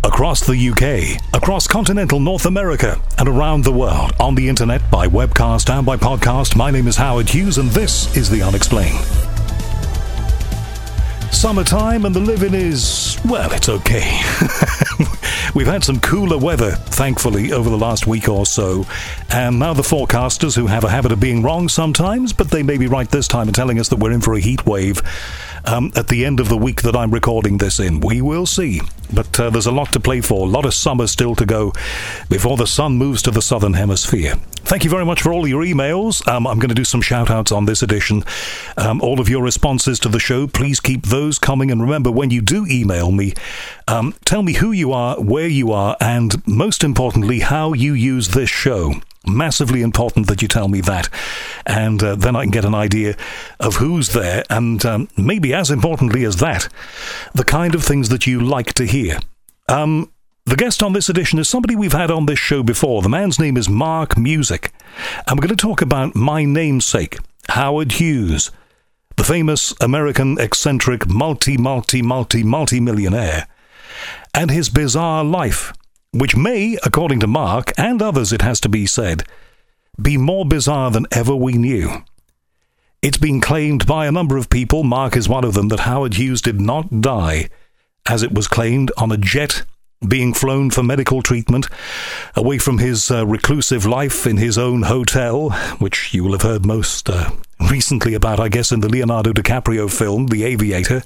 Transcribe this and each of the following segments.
Across the UK, across continental North America, and around the world, on the internet, by webcast and by podcast, my name is Howard Hughes, and this is The Unexplained. Summertime and the living is, well, it's okay. We've had some cooler weather, thankfully, over the last week or so, and now the forecasters, who have a habit of being wrong sometimes, but they may be right this time in telling us that we're in for a heat wave at the end of the week that I'm recording this in. We will see, but there's a lot to play for, a lot of summer still to go before the sun moves to the southern hemisphere. Thank you very much for all your emails. I'm going to do some shout-outs on this edition. All of your responses to the show, please keep those coming. And remember, when you do email me, tell me who you are, where you are, and most importantly, how you use this show. Massively important that you tell me that. And then I can get an idea of who's there. And maybe as importantly as that, the kind of things that you like to hear. The guest on this edition is somebody we've had on this show before. The man's name is Mark Music. And we're going to talk about my namesake, Howard Hughes, the famous American eccentric multi-millionaire, and his bizarre life, which may, according to Mark, and others it has to be said, be more bizarre than ever we knew. It's been claimed by a number of people, Mark is one of them, that Howard Hughes did not die, as it was claimed, on a jet being flown for medical treatment away from his reclusive life in his own hotel, which you will have heard most recently about, I guess, in the Leonardo DiCaprio film, The Aviator.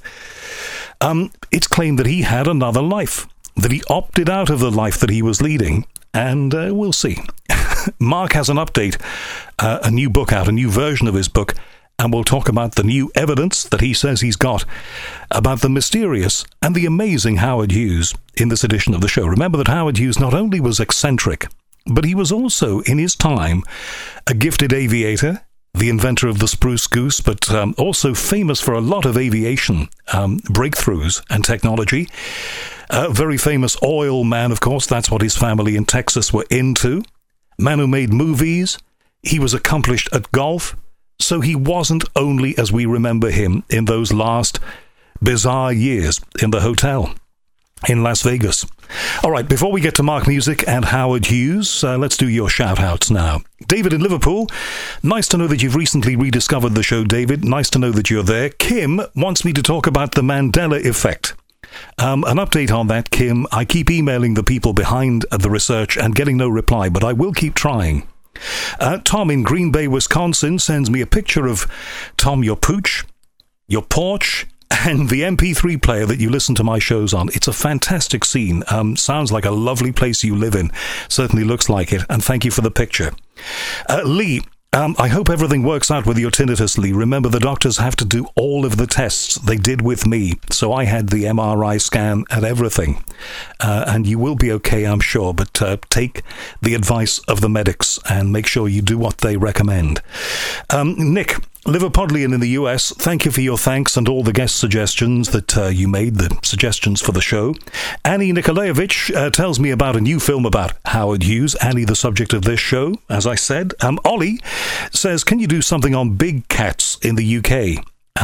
It's claimed that he had another life, that he opted out of the life that he was leading, and we'll see. Mark has an update, a new book out, a new version of his book, and we'll talk about the new evidence that he says he's got about the mysterious and the amazing Howard Hughes in this edition of the show. Remember that Howard Hughes not only was eccentric, but he was also, in his time, a gifted aviator, the inventor of the spruce goose, but also famous for a lot of aviation breakthroughs and technology. A very famous oil man, of course, that's what his family in Texas were into. Man who made movies. He was accomplished at golf. So he wasn't only as we remember him in those last bizarre years in the hotel in Las Vegas. All right, before we get to Mark Music and Howard Hughes, let's do your shout-outs now. David in Liverpool, nice to know that you've recently rediscovered the show, David. Nice to know that you're there. Kim wants me to talk about the Mandela effect. An update on that, Kim. I keep emailing the people behind the research and getting no reply, but I will keep trying. Tom in Green Bay, Wisconsin sends me a picture of, Tom, your pooch, your porch, and the MP3 player that you listen to my shows on. It's a fantastic scene. Sounds like a lovely place you live in. Certainly looks like it. And thank you for the picture. Lee, I hope everything works out with your tinnitus, Lee. Remember, the doctors have to do all of the tests they did with me. So I had the MRI scan and everything. And you will be okay, I'm sure. But take the advice of the medics and make sure you do what they recommend. Nick, Liverpudlian in the US, thank you for your thanks and all the guest suggestions that you made, the suggestions for the show. Annie Nikolaevich tells me about a new film about Howard Hughes. Annie, the subject of this show, as I said. Ollie says, can you do something on big cats in the UK?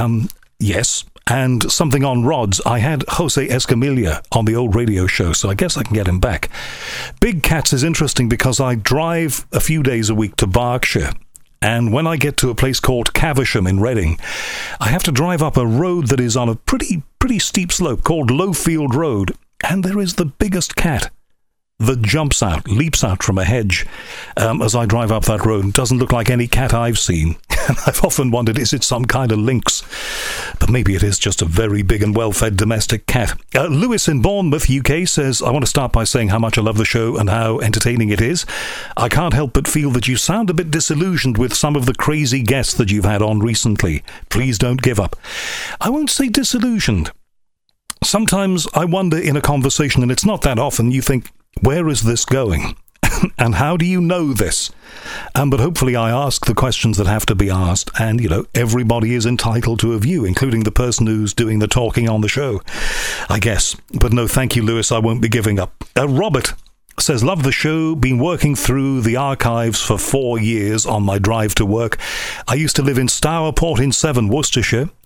Yes. And something on rods. I had Jose Escamilla on the old radio show, so I guess I can get him back. Big cats is interesting because I drive a few days a week to Berkshire. And when I get to a place called Caversham in Reading, I have to drive up a road that is on a pretty steep slope called Lowfield Road. And there is the biggest cat that leaps out from a hedge as I drive up that road. It doesn't look like any cat I've seen. And I've often wondered, is it some kind of lynx? But maybe it is just a very big and well-fed domestic cat. Lewis in Bournemouth, UK, says, I want to start by saying how much I love the show and how entertaining it is. I can't help but feel that you sound a bit disillusioned with some of the crazy guests that you've had on recently. Please don't give up. I won't say disillusioned. Sometimes I wonder in a conversation, and it's not that often, you think, where is this going? And how do you know this? But hopefully I ask the questions that have to be asked, and, everybody is entitled to a view, including the person who's doing the talking on the show, I guess. But no, thank you, Lewis, I won't be giving up. Robert says, love the show, been working through the archives for 4 years on my drive to work. I used to live in Stourport in Severn, Worcestershire.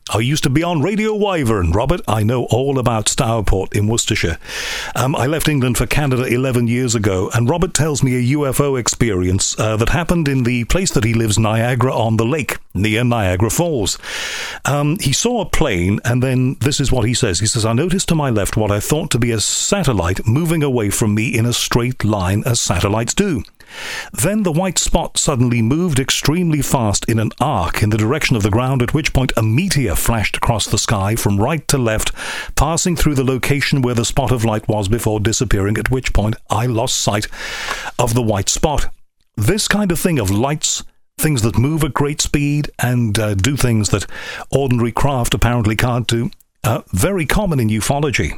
I used to be on Radio Wyvern, Robert. I know all about Stourport in Worcestershire. I left England for Canada 11 years ago, and Robert tells me a UFO experience that happened in the place that he lives, Niagara-on-the-Lake, near Niagara Falls. He saw a plane, and then this is what he says. He says, I noticed to my left what I thought to be a satellite moving away from me in a straight line, as satellites do. Then the white spot suddenly moved extremely fast in an arc in the direction of the ground, at which point a meteor flashed across the sky from right to left, passing through the location where the spot of light was before disappearing, at which point I lost sight of the white spot. This kind of thing of lights, things that move at great speed and do things that ordinary craft apparently can't do, very common in ufology.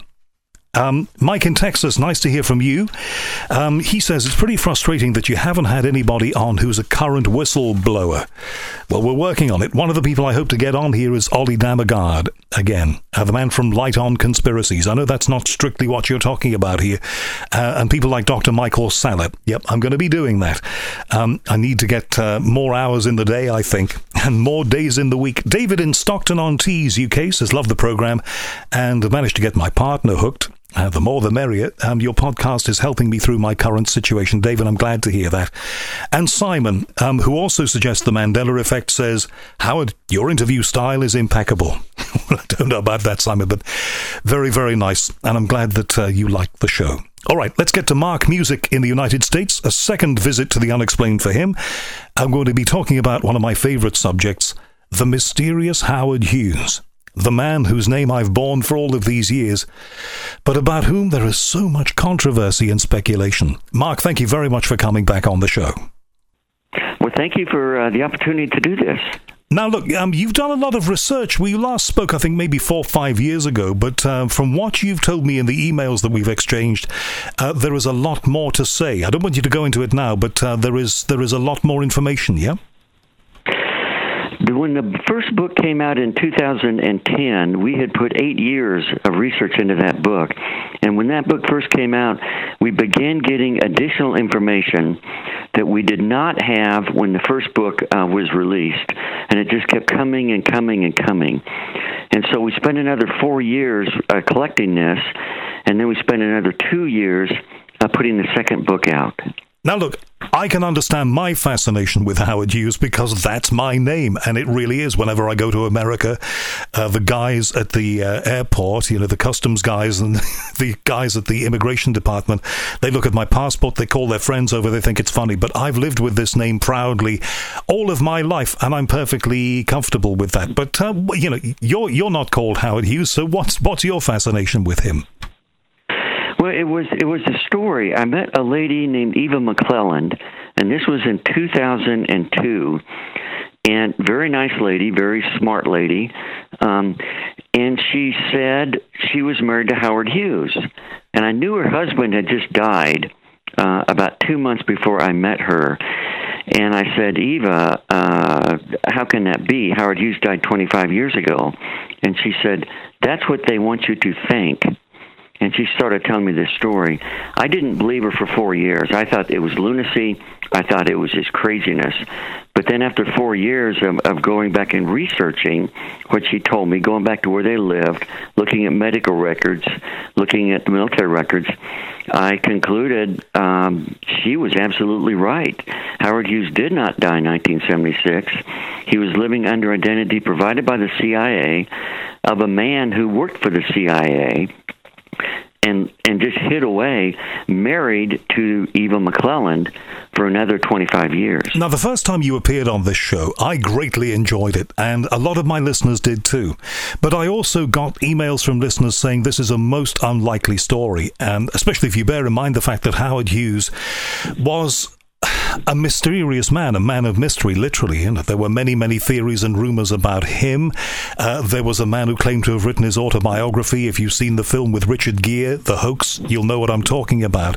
Mike in Texas, nice to hear from you. He says it's pretty frustrating that you haven't had anybody on who's a current whistleblower. Well, we're working on it. One of the people I hope to get on here is Ollie Damagard, again, the man from Light On Conspiracies. I know that's not strictly what you're talking about here. And people like Dr. Michael Saller. Yep, I'm going to be doing that. I need to get more hours in the day, I think, and more days in the week. David in Stockton-on-Tees, UK, says, love the program, and managed to get my partner hooked. The more the merrier. Your podcast is helping me through my current situation, David. I'm glad to hear that. And Simon, who also suggests the Mandela effect, says, Howard, your interview style is impeccable. Well, I don't know about that, Simon, but very, very nice. And I'm glad that you like the show. All right, let's get to Mark Music in the United States. A second visit to the unexplained for him. I'm going to be talking about one of my favorite subjects, the mysterious Howard Hughes. The man whose name I've borne for all of these years, but about whom there is so much controversy and speculation. Mark, thank you very much for coming back on the show. Well, thank you for the opportunity to do this. Now, look, you've done a lot of research. We last spoke, I think, maybe 4 or 5 years ago, but from what you've told me in the emails that we've exchanged, there is a lot more to say. I don't want you to go into it now, but there is a lot more information, yeah? When the first book came out in 2010, we had put 8 years of research into that book. And when that book first came out, we began getting additional information that we did not have when the first book was released. And it just kept coming and coming and coming. And so we spent another 4 years collecting this, and then we spent another 2 years putting the second book out. Now, look, I can understand my fascination with Howard Hughes because that's my name, and it really is. Whenever I go to America, the guys at the airport, you know, the customs guys and the guys at the immigration department, they look at my passport, they call their friends over, they think it's funny, but I've lived with this name proudly all of my life, and I'm perfectly comfortable with that. But, you know, you're not called Howard Hughes, so what's your fascination with him? Well, it was a story. I met a lady named Eva McClelland, and this was in 2002. And very nice lady, very smart lady. And she said she was married to Howard Hughes. And I knew her husband had just died about 2 months before I met her. And I said, Eva, how can that be? Howard Hughes died 25 years ago. And she said, that's what they want you to think. And she started telling me this story. I didn't believe her for 4 years. I thought it was lunacy. I thought it was just craziness. But then after 4 years of going back and researching what she told me, going back to where they lived, looking at medical records, looking at the military records, I concluded she was absolutely right. Howard Hughes did not die in 1976. He was living under identity provided by the CIA of a man who worked for the CIA and just hid away, married to Eva McClelland for another 25 years. Now, the first time you appeared on this show, I greatly enjoyed it, and a lot of my listeners did too. But I also got emails from listeners saying this is a most unlikely story, and especially if you bear in mind the fact that Howard Hughes was a mysterious man, a man of mystery, literally. And there were many, many theories and rumors about him. There was a man who claimed to have written his autobiography. If you've seen the film with Richard Gere, The Hoax, you'll know what I'm talking about.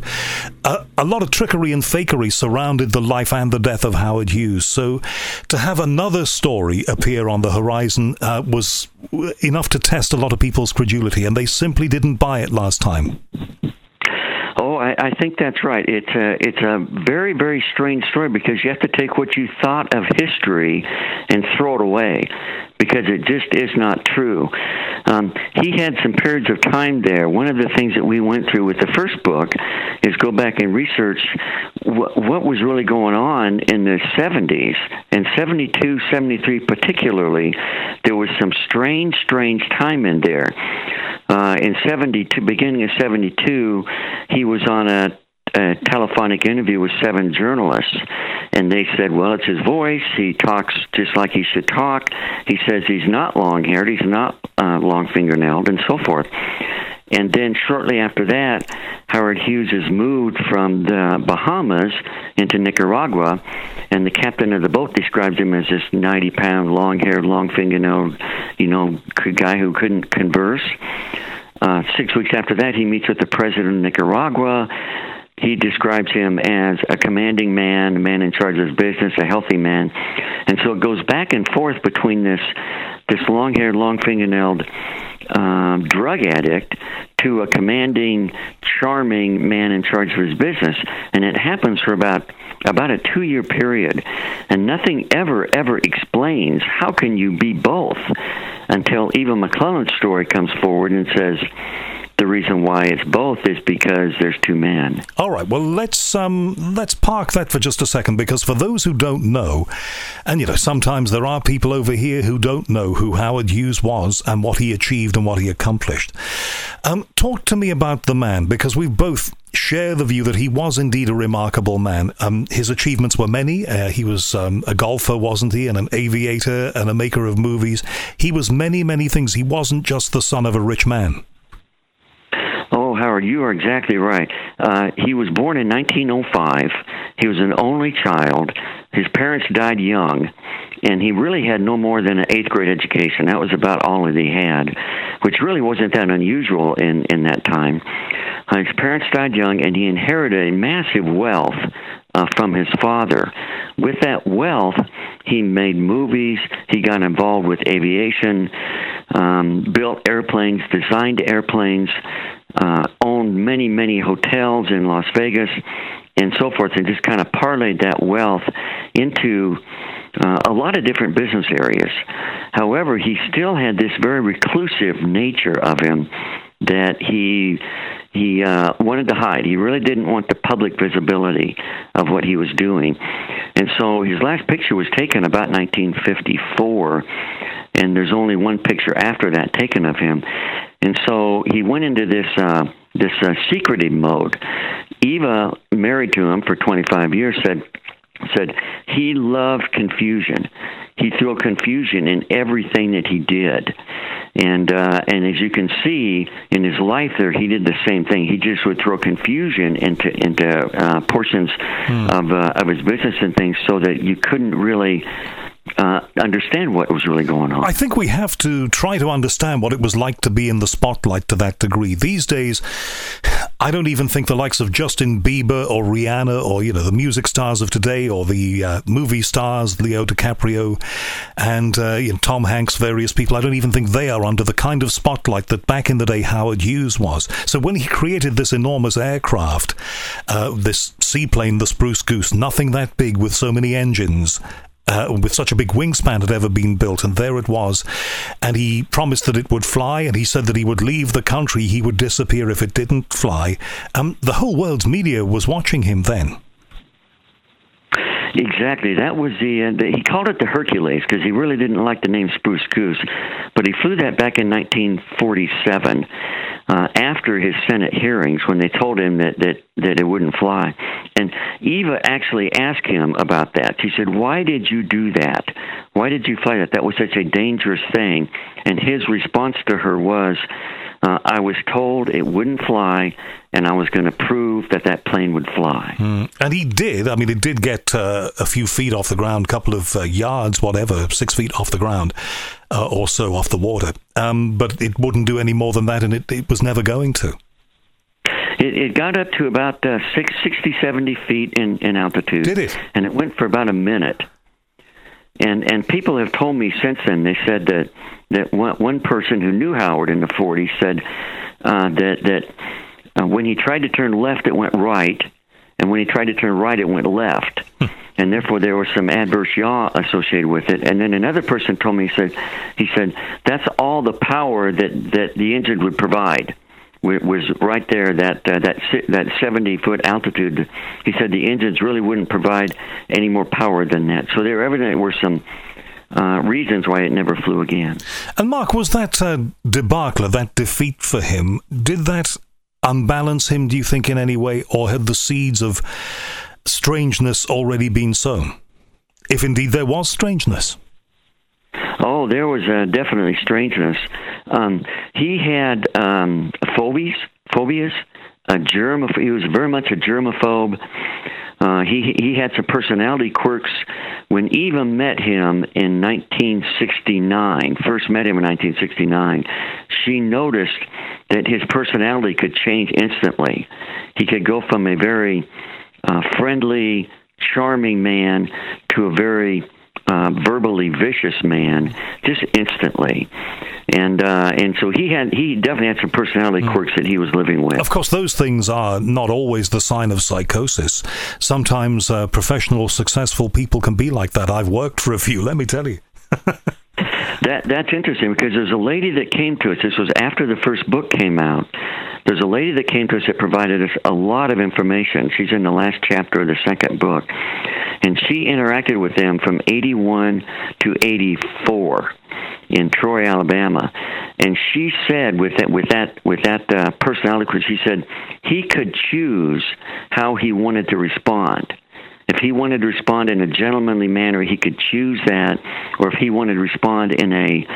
A lot of trickery and fakery surrounded the life and the death of Howard Hughes. So to have another story appear on the horizon was enough to test a lot of people's credulity, and they simply didn't buy it last time. Oh, Oh, I think that's right. It's a very, very strange story because you have to take what you thought of history and throw it away because it just is not true. He had some periods of time there. One of the things that we went through with the first book is go back and research what was really going on in the 70s. In 72, 73 particularly, there was some strange time in there. In 72, beginning of 72, he was on a telephonic interview with 7 journalists, and they said, well, it's his voice. He talks just like he should talk. He says he's not long-haired. He's not long-fingernailed, and so forth. And then shortly after that, Howard Hughes is moved from the Bahamas into Nicaragua, and the captain of the boat describes him as this 90-pound, long-haired, long-fingernailed, guy who couldn't converse. 6 weeks after that, he meets with the president of Nicaragua. He describes him as a commanding man, a man in charge of his business, a healthy man. And so it goes back and forth between this long-haired, long-fingernailed drug addict to a commanding, charming man in charge of his business. And it happens for about a 2-year period. And nothing ever explains how can you be both until Eva McClelland's story comes forward and says, the reason why it's both is because there's 2 men. All right. Well, let's park that for just a second, because for those who don't know, and sometimes there are people over here who don't know who Howard Hughes was and what he achieved and what he accomplished. Talk to me about the man, because we both share the view that he was indeed a remarkable man. His achievements were many. He was a golfer, wasn't he, and an aviator and a maker of movies. He was many, many things. He wasn't just the son of a rich man. Oh, Howard, you are exactly right. He was born in 1905. He was an only child. His parents died young, and he really had no more than an 8th grade education. That was about all that he had, which really wasn't that unusual in that time. His parents died young, and he inherited a massive wealth from his father. With that wealth, he made movies. He got involved with aviation, built airplanes, designed airplanes, owned many, many hotels in Las Vegas, and so forth, and just kind of parlayed that wealth into a lot of different business areas. However, he still had this very reclusive nature of him that he wanted to hide. He really didn't want the public visibility of what he was doing. And so his last picture was taken about 1954, and there's only one picture after that taken of him. And so he went into this secretive mode. Eva, married to him for 25 years, said he loved confusion. He threw confusion in everything that he did. And as you can see in his life there, he did the same thing. He just would throw confusion into portions of his business and things so that you couldn't really understand what was really going on. I think we have to try to understand what it was like to be in the spotlight to that degree. These days, I don't even think the likes of Justin Bieber or Rihanna or, the music stars of today or the movie stars, Leo DiCaprio and Tom Hanks, various people, I don't even think they are under the kind of spotlight that back in the day Howard Hughes was. So when he created this enormous aircraft, this seaplane, the Spruce Goose, nothing that big with so many engines, with such a big wingspan had ever been built, and there it was. And he promised that it would fly, and he said that he would leave the country, he would disappear if it didn't fly. The whole world's media was watching him then. Exactly. That was he called it the Hercules because he really didn't like the name Spruce Goose, but he flew that back in 1947 after his Senate hearings when they told him that it wouldn't fly. And Eva actually asked him about that. She said, "Why did you do that? Why did you fly that? That was such a dangerous thing." And his response to her was, I was told it wouldn't fly, and I was going to prove that plane would fly. And he did. I mean, it did get a few feet off the ground, a couple of yards, whatever, 6 feet off the ground or so off the water. But it wouldn't do any more than that, and it was never going to. It got up to about 60, 70 feet in altitude. Did it? And it went for about a minute. And people have told me since then, they said that one person who knew Howard in the 40s said that when he tried to turn left, it went right, and when he tried to turn right, it went left. And therefore, there was some adverse yaw associated with it. And then another person told me, he said, that's all the power that the engine would provide. Was right there, that 70-foot altitude. He said the engines really wouldn't provide any more power than that. So there evidently were some reasons why it never flew again. And Mark, was that debacle, that defeat for him, did that unbalance him, do you think, in any way, or had the seeds of strangeness already been sown? If indeed there was strangeness. Oh, there was definitely strangeness. He had phobias, he was very much a germaphobe. He had some personality quirks. When Eva met him in 1969, first met him in 1969, she noticed that his personality could change instantly. He could go from a very friendly, charming man to a very verbally vicious man just instantly. And so he definitely had some personality quirks that he was living with. Of course, those things are not always the sign of psychosis. Sometimes professional, successful people can be like that. I've worked for a few, let me tell you. That's interesting, because there's a lady that came to us. This was after the first book came out. There's a lady that came to us that provided us a lot of information. She's in the last chapter of the second book. And she interacted with them from 81 to 84 in Troy, Alabama. And she said, with that personality, she said he could choose how he wanted to respond. If he wanted to respond in a gentlemanly manner, he could choose that, or if he wanted to respond in a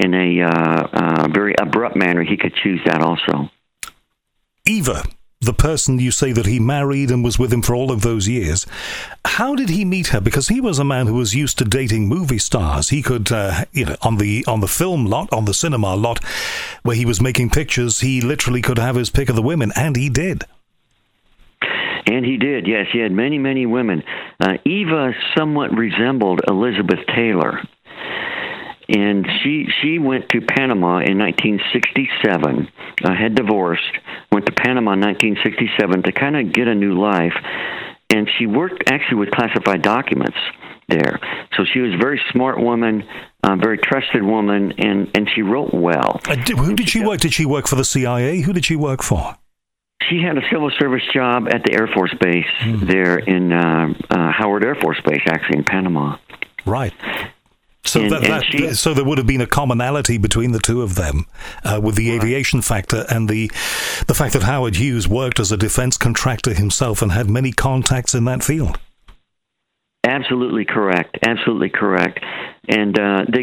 very abrupt manner, he could choose that also. Eva, the person you say that he married and was with him for all of those years, how did he meet her? Because he was a man who was used to dating movie stars. He could, on the film lot, on the cinema lot, where he was making pictures, he literally could have his pick of the women, and he did. And he did, yes. He had many, many women. Eva somewhat resembled Elizabeth Taylor. And she went to Panama in 1967, had divorced, went to Panama in 1967 to kind of get a new life. And she worked actually with classified documents there. So she was a very smart woman, very trusted woman, and she wrote well. Who did she work? Did she work for the CIA? Who did she work for? She had a civil service job at the Air Force Base there in Howard Air Force Base, actually, in Panama. Right. So so there would have been a commonality between the two of them with the aviation factor and the fact that Howard Hughes worked as a defense contractor himself and had many contacts in that field. Absolutely correct. Absolutely correct. And they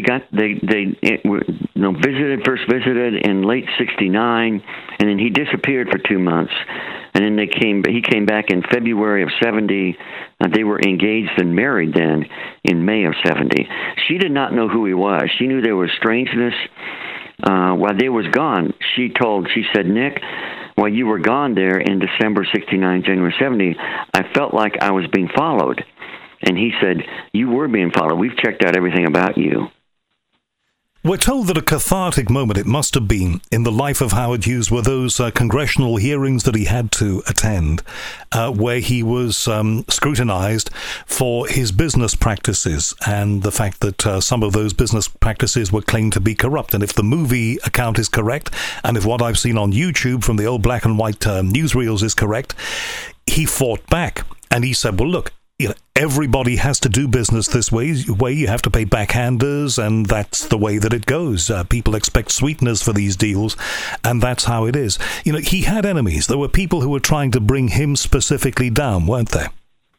visited in late '69, and then he disappeared for 2 months, and then he came back in February of '70. They were engaged and married then in May of '70. She did not know who he was. She knew there was strangeness. While they was gone, she said, Nick, while you were gone there in December '69, January '70, I felt like I was being followed. And he said, you were being followed. We've checked out everything about you. We're told that a cathartic moment it must have been in the life of Howard Hughes were those congressional hearings that he had to attend, where he was scrutinized for his business practices and the fact that some of those business practices were claimed to be corrupt. And if the movie account is correct, and if what I've seen on YouTube from the old black and white newsreels is correct, he fought back. And he said, well, look, everybody has to do business this way. You have to pay backhanders, and that's the way that it goes. People expect sweeteners for these deals, and that's how it is. He had enemies. There were people who were trying to bring him specifically down, weren't there?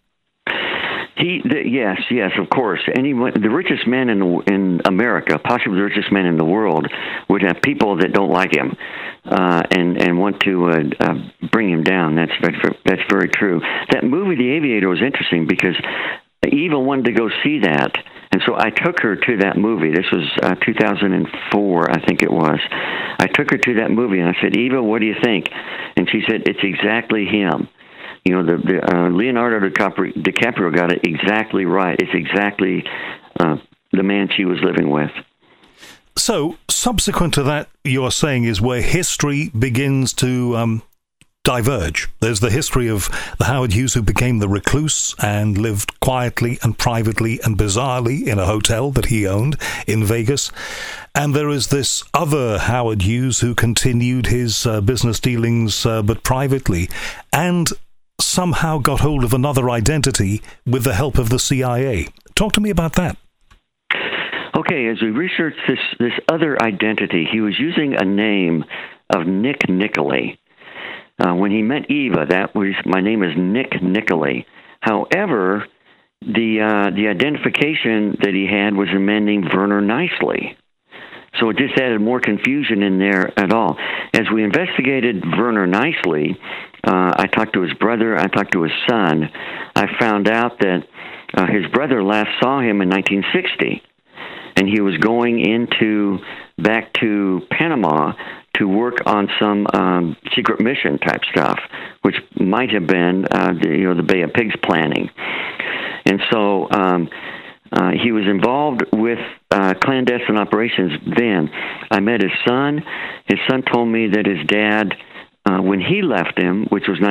Yes, of course. The richest man in America, possibly the richest man in the world, would have people that don't like him and want to bring him down. That's very true. That movie, The Aviator, was interesting because Eva wanted to go see that, and so I took her to that movie. This was 2004, I think it was. I took her to that movie, and I said, Eva, what do you think? And she said, it's exactly him. Leonardo DiCaprio got it exactly right. It's exactly the man she was living with. So, subsequent to that, you're saying is where history begins to diverge. There's the history of the Howard Hughes who became the recluse and lived quietly and privately and bizarrely in a hotel that he owned in Vegas. And there is this other Howard Hughes who continued his business dealings but privately and somehow got hold of another identity with the help of the CIA. Talk to me about that. Okay, as we researched this other identity, he was using a name of Nick Nicolay. When he met Eva, my name is Nick Nicolay. However, the identification that he had was a man named Werner Nicely. So it just added more confusion in there at all. As we investigated Werner Nicely, I talked to his brother, I talked to his son. I found out that his brother last saw him in 1960. And he was going back to Panama to work on some secret mission type stuff, which might have been the Bay of Pigs planning. And so he was involved with clandestine operations then. I met his son. His son told me that his dad, when he left him, which was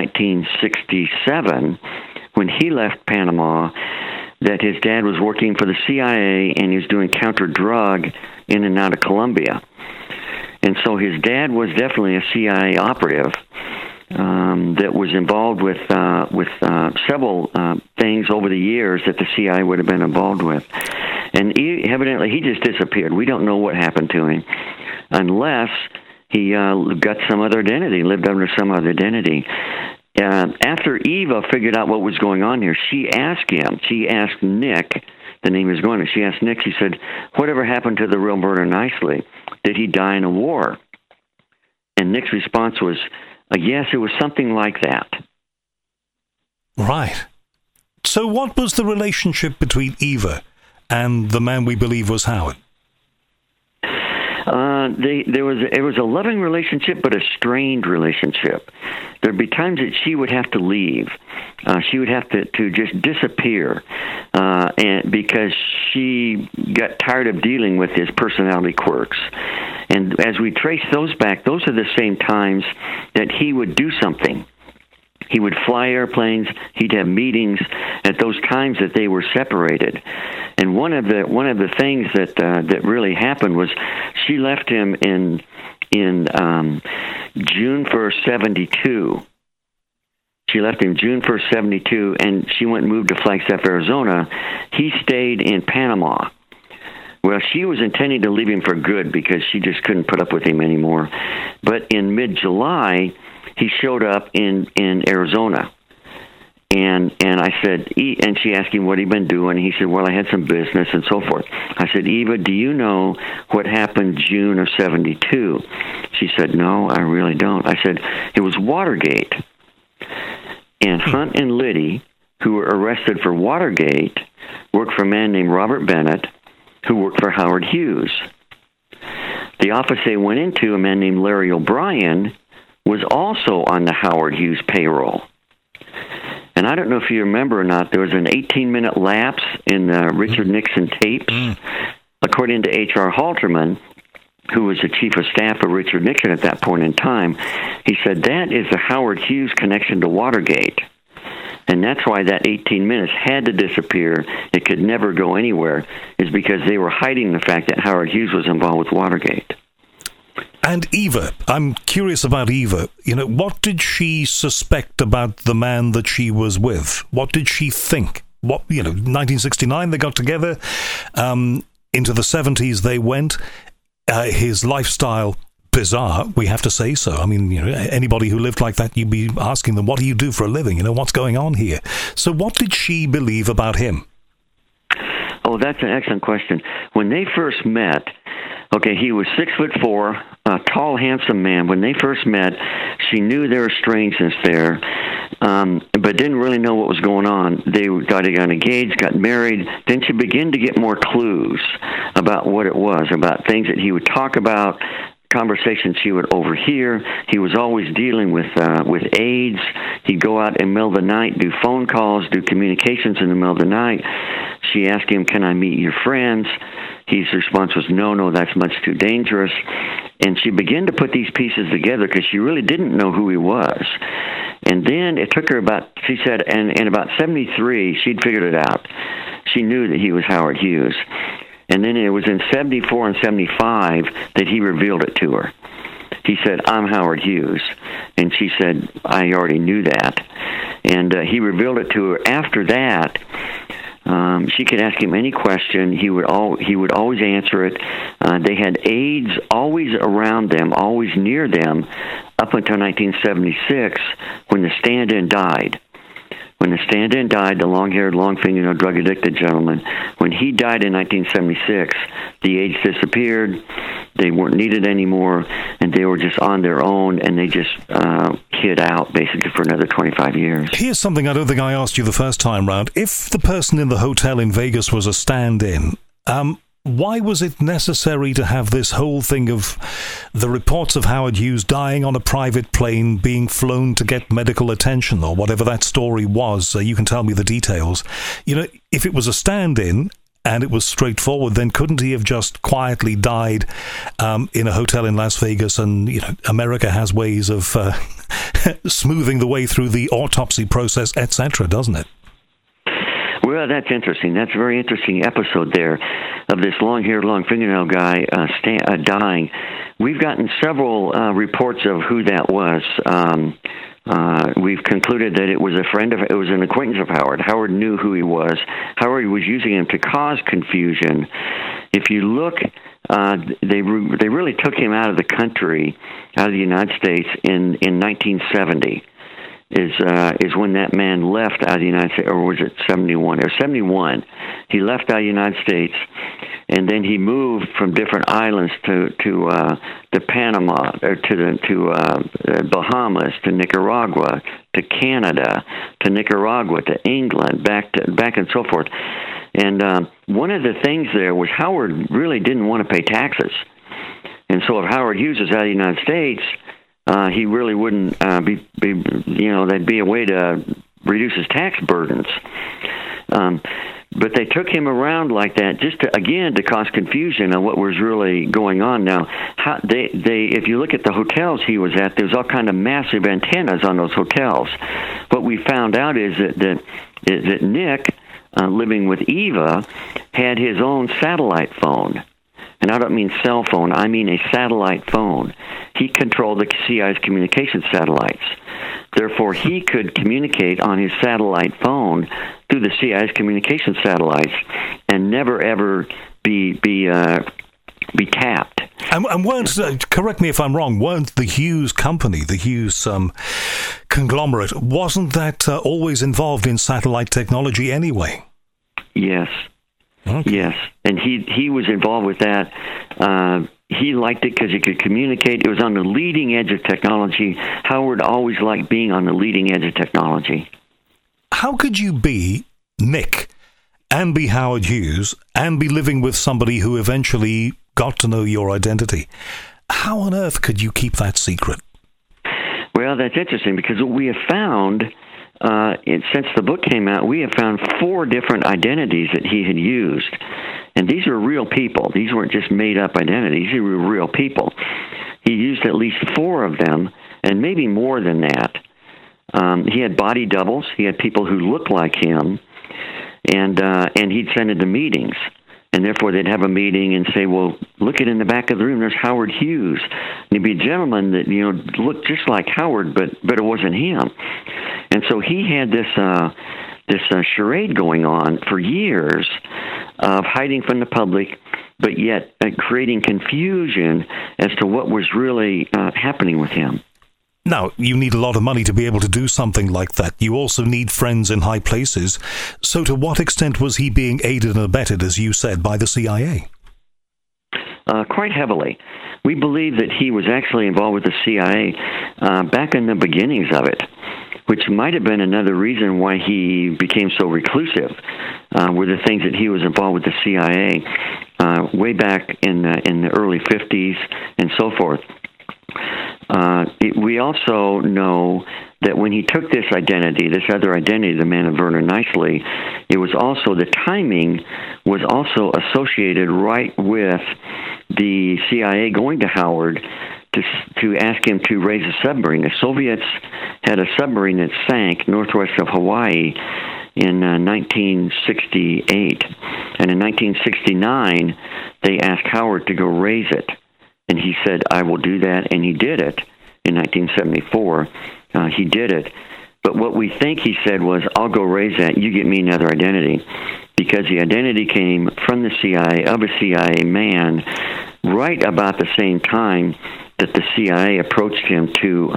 1967, when he left Panama, that his dad was working for the CIA and he was doing counter-drug in and out of Colombia. And so his dad was definitely a CIA operative that was involved with several things over the years that the CIA would have been involved with. And evidently he just disappeared. We don't know what happened to him unless he got some other identity, lived under some other identity. After Eva figured out what was going on here, she asked Nick, the name is going on, she asked Nick, she said, whatever happened to the real Werner Nicely? Did he die in a war? And Nick's response was, yes, it was something like that. Right. So what was the relationship between Eva and the man we believe was Howard? It was a loving relationship, but a strained relationship. There'd be times that she would have to leave. She would have to just disappear, and because she got tired of dealing with his personality quirks. And as we trace those back, those are the same times that he would do something. He would fly airplanes. He'd have meetings at those times that they were separated. And one of the things that really happened was she left him in June 1st, 72. She left him June 1st, 72, and she went and moved to Flagstaff, Arizona. He stayed in Panama. Well, she was intending to leave him for good because she just couldn't put up with him anymore. But in mid-July, he showed up in Arizona. And I said, and she asked him what he'd been doing. He said, well, I had some business and so forth. I said, Eva, do you know what happened June of 72? She said, no, I really don't. I said, it was Watergate. And Hunt and Liddy, who were arrested for Watergate, worked for a man named Robert Bennett, who worked for Howard Hughes. The office they went into, a man named Larry O'Brien, was also on the Howard Hughes payroll. And I don't know if you remember or not, there was an 18-minute lapse in the Richard Nixon tapes. According to H.R. Halterman, who was the chief of staff of Richard Nixon at that point in time, he said that is the Howard Hughes connection to Watergate. And that's why that 18 minutes had to disappear. It could never go anywhere, is because they were hiding the fact that Howard Hughes was involved with Watergate. And Eva, I'm curious about Eva. What did she suspect about the man that she was with? What did she think? 1969 they got together. Into the 70s they went. His lifestyle, bizarre, we have to say so. I mean, anybody who lived like that, you'd be asking them, what do you do for a living? What's going on here? So what did she believe about him? Oh, that's an excellent question. When they first met, okay, he was 6'4", a tall, handsome man. When they first met, she knew there was strangeness there, but didn't really know what was going on. They got engaged, got married. Then she began to get more clues about what it was, about things that he would talk about, conversations she would overhear. He was always dealing with AIDS. He'd go out in the middle of the night, do phone calls, do communications in the middle of the night. She asked him, can I meet your friends? His response was, no, that's much too dangerous. And she began to put these pieces together because she really didn't know who he was. And then it took her she said, in about 73, she'd figured it out. She knew that he was Howard Hughes. And then it was in 74 and 75 that he revealed it to her. He said, "I'm Howard Hughes." And she said, "I already knew that." And he revealed it to her. After that, she could ask him any question. He would always answer it. They had aides always around them, always near them, up until 1976 when the stand-in died. When the stand-in died, the long-haired, long-fingered, drug-addicted gentleman, when he died in 1976, the aides disappeared. They weren't needed anymore, and they were just on their own, and they just hid out, basically, for another 25 years. Here's something I don't think I asked you the first time round. If the person in the hotel in Vegas was a stand-in, why was it necessary to have this whole thing of the reports of Howard Hughes dying on a private plane, being flown to get medical attention, or whatever that story was? You can tell me the details. If it was a stand-in and it was straightforward, then couldn't he have just quietly died in a hotel in Las Vegas? And, America has ways of smoothing the way through the autopsy process, etc., doesn't it? Well, that's interesting. That's a very interesting episode there of this long-haired, long-fingernail guy dying. We've gotten several reports of who that was. We've concluded that it was an acquaintance of Howard. Howard knew who he was. Howard was using him to cause confusion. If you look, they really took him out of the country, out of the United States in 1970. Is when that man left out of the United States, or was it 71? Or 71. He left out of the United States, and then he moved from different islands to Panama, or to Bahamas, to Nicaragua, to Canada, to Nicaragua, to England, back and so forth. And one of the things there was Howard really didn't want to pay taxes, and so if Howard Hughes was out of the United States, he really wouldn't there'd be a way to reduce his tax burdens. But they took him around like that just to cause confusion on what was really going on. Now, if you look at the hotels he was at, there's all kind of massive antennas on those hotels. What we found out is that Nick, living with Eva, had his own satellite phone. And I don't mean cell phone, I mean a satellite phone. He controlled the CIA's communication satellites. Therefore, he could communicate on his satellite phone through the CIA's communication satellites and never, ever be tapped. And weren't, correct me if I'm wrong, weren't the Hughes company, the Hughes conglomerate, wasn't that always involved in satellite technology anyway? Yes. Okay. Yes, and he was involved with that. He liked it because he could communicate. It was on the leading edge of technology. Howard always liked being on the leading edge of technology. How could you be Nick and be Howard Hughes and be living with somebody who eventually got to know your identity? How on earth could you keep that secret? Well, that's interesting because what we have found... since the book came out, we have found 4 different identities that he had used. And these are real people. These weren't just made-up identities. These were real people. He used at least 4 of them, and maybe more than that. He had body doubles. He had people who looked like him, and he'd send it to meetings. And therefore, they'd have a meeting and say, well, look in the back of the room, there's Howard Hughes. And he'd be a gentleman that, looked just like Howard, but it wasn't him. And so he had this charade going on for years of hiding from the public, but yet creating confusion as to what was really happening with him. Now, you need a lot of money to be able to do something like that. You also need friends in high places. So to what extent was he being aided and abetted, as you said, by the CIA? Quite heavily. We believe that he was actually involved with the CIA back in the beginnings of it, which might have been another reason why he became so reclusive, were the things that he was involved with the CIA way back in the early 50s and so forth. We also know that when he took this identity, this other identity, the Man of Vernon Nicely, it was also, the timing was also associated right with the CIA going to Howard to ask him to raise a submarine. The Soviets had a submarine that sank northwest of Hawaii in 1968. And in 1969, they asked Howard to go raise it. And he said, I will do that. And he did it in 1974. He did it. But what we think he said was, I'll go raise that. You get me another identity. Because the identity came from the CIA, of a CIA man, right about the same time that the CIA approached him to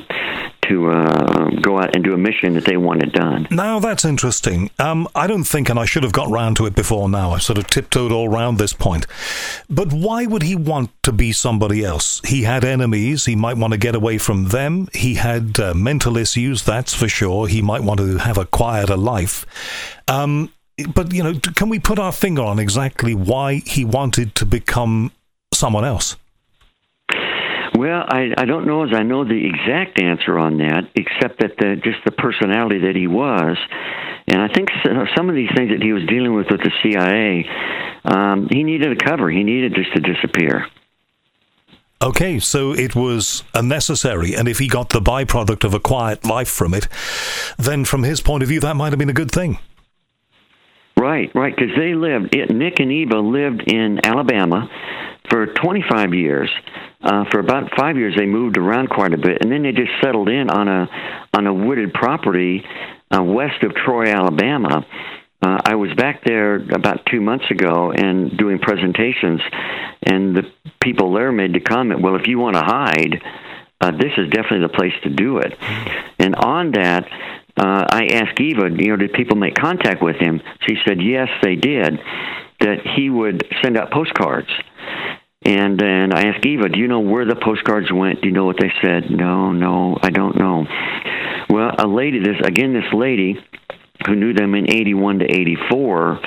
go out and do a mission that they wanted done. Now, that's interesting. I don't think, and I should have got round to it before now, I sort of tiptoed all round this point. But why would he want to be somebody else? He had enemies. He might want to get away from them. He had mental issues, that's for sure. He might want to have a quieter life. But, can we put our finger on exactly why he wanted to become someone else? Well, I don't know as I know the exact answer on that, except that just the personality that he was. And I think some of these things that he was dealing with the CIA, he needed a cover. He needed just to disappear. Okay, so it was unnecessary, and if he got the byproduct of a quiet life from it, then from his point of view, that might have been a good thing. Right, because Nick and Eva lived in Alabama for 25 years. For about 5 years, they moved around quite a bit, and then they just settled in on a wooded property west of Troy, Alabama. I was back there about 2 months ago and doing presentations, and the people there made the comment, well, if you want to hide, this is definitely the place to do it. And on that, I asked Eva, did people make contact with him? She said, yes, they did, that he would send out postcards. And then I asked Eva, do you know where the postcards went? Do you know what they said? No, I don't know. Well, this lady who knew them in 81 to 84,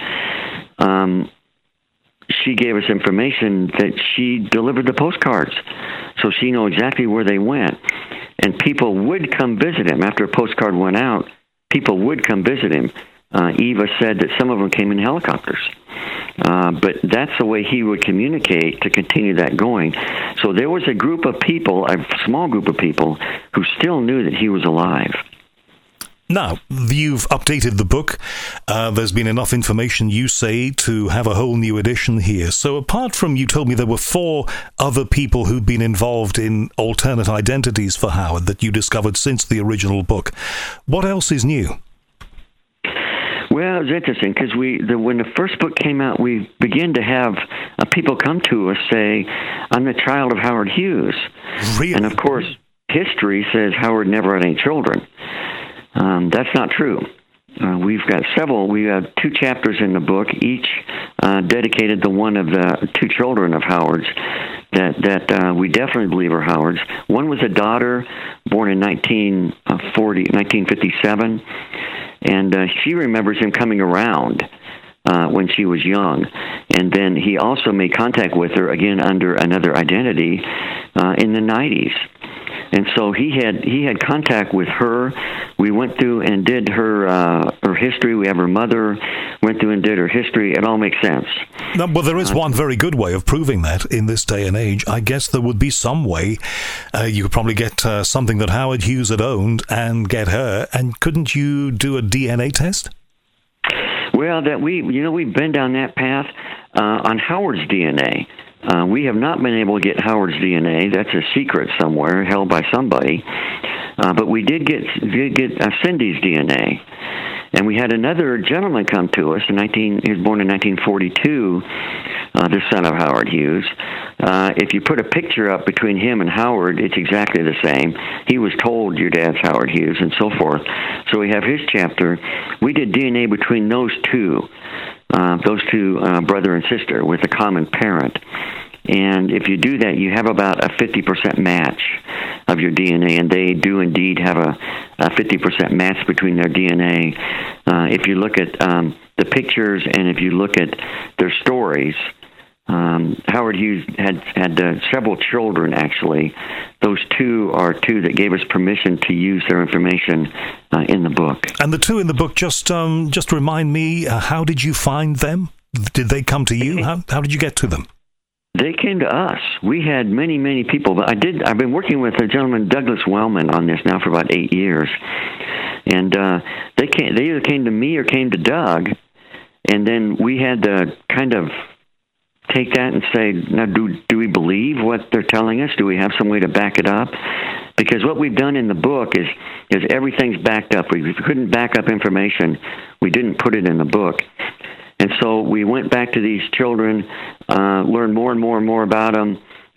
she gave us information that she delivered the postcards. So she knew exactly where they went. And people would come visit him. After a postcard went out, people would come visit him. Eva said that some of them came in helicopters. But that's the way he would communicate to continue that going. So there was a group of people, a small group of people, who still knew that he was alive. Now, you've updated the book. There's been enough information, you say, to have a whole new edition here. So apart from, you told me there were 4 other people who'd been involved in alternate identities for Howard that you discovered since the original book. What else is new? Well, it was interesting because when the first book came out, we began to have people come to us say, I'm the child of Howard Hughes. Really? And of course, history says Howard never had any children. That's not true. We have 2 chapters in the book, each dedicated to one of the 2 children of Howard's that we definitely believe are Howard's. One was a daughter born in 1957, and she remembers him coming around when she was young. And then he also made contact with her, again, under another identity in the 90s. And so he had contact with her. We went through and did her history. We have her mother, went through and did her history. It all makes sense. No, well, there is one very good way of proving that in this day and age. I guess there would be some way. You could probably get something that Howard Hughes had owned and get her. And couldn't you do a DNA test? Well, we've been down that path on Howard's DNA. We have not been able to get Howard's DNA. That's a secret somewhere, held by somebody. But we did get Cindy's DNA. And we had another gentleman come to us. He was born in 1942, the son of Howard Hughes. If you put a picture up between him and Howard, it's exactly the same. He was told your dad's Howard Hughes and so forth. So we have his chapter. We did DNA between those two brother and sister with a common parent. And if you do that, you have about a 50% match of your DNA, and they do indeed have a 50% match between their DNA. If you look at the pictures and if you look at their stories, Howard Hughes had several children, actually. Those 2 are 2 that gave us permission to use their information in the book. And the 2 in the book, just remind me, how did you find them? Did they come to you? How did you get to them? They came to us. We had many people. But I've been working with a gentleman, Douglas Wellman, on this now for about 8 years, and they either came to me or came to Doug, and then we had to kind of take that and say, now, do we believe what they're telling us? Do we have some way to back it up? Because what we've done in the book is everything's backed up. We couldn't back up information. We didn't put it in the book. And so we went back to these children, learned more and more about them,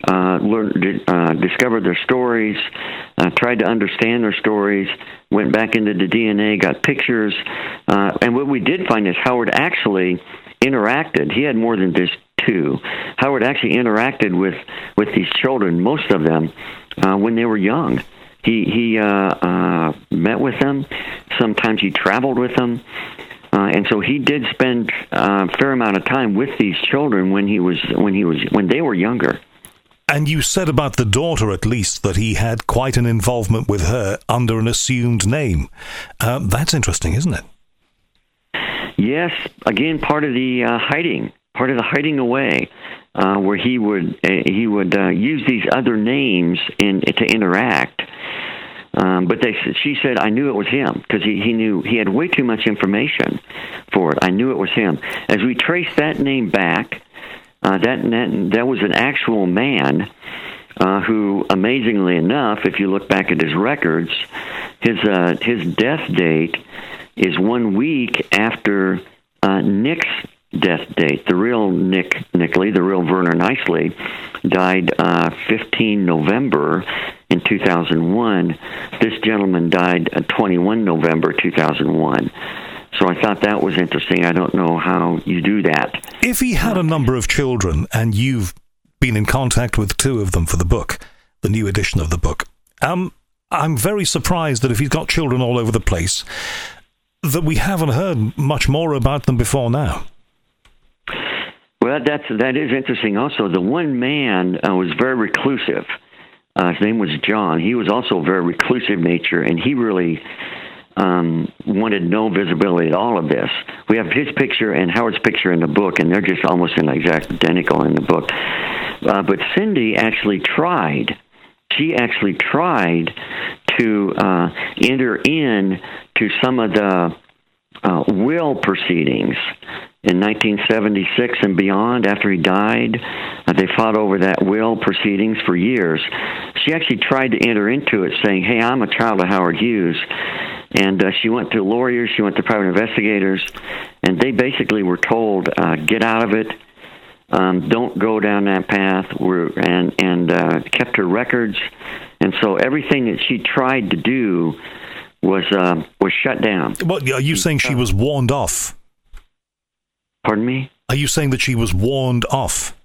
discovered their stories, tried to understand their stories, went back into the DNA, got pictures. And what we did find is Howard actually interacted. He had more than just two. Howard actually interacted with these children, most of them, when they were young. He met with them. Sometimes he traveled with them. And so he did spend a fair amount of time with these children when they were younger. And you said about the daughter, at least, that he had quite an involvement with her under an assumed name. That's interesting, isn't it? Yes. Again, part of the hiding away, where he would use these other names to interact. But she said, I knew it was him because he knew he had way too much information for it. I knew it was him. As we traced that name back, that was an actual man who, amazingly enough, if you look back at his records, his death date is 1 week after Nick's death date. The real Nick Nickley, the real Verner Nicely, died 15 November in 2001. This gentleman died 21 November 2001. So I thought that was interesting. I don't know how you do that. If he had a number of children, and you've been in contact with 2 of them for the book, the new edition of the book, I'm very surprised that if he's got children all over the place, that we haven't heard much more about them before now. Well, that is interesting also. The one man was very reclusive. His name was John. He was also a very reclusive nature, and he really wanted no visibility at all of this. We have his picture and Howard's picture in the book, and they're just almost identical in the book. But Cindy actually tried. She actually tried to enter in to some of the will proceedings in 1976 and beyond. After he died, they fought over that will proceedings for years. She actually tried to enter into it, saying, hey, I'm a child of Howard Hughes. And she went to lawyers, she went to private investigators, and they basically were told, get out of it, don't go down that path, and kept her records. And so everything that she tried to do was shut down. What, are you saying she was warned off? Pardon me? Are you saying that she was warned off?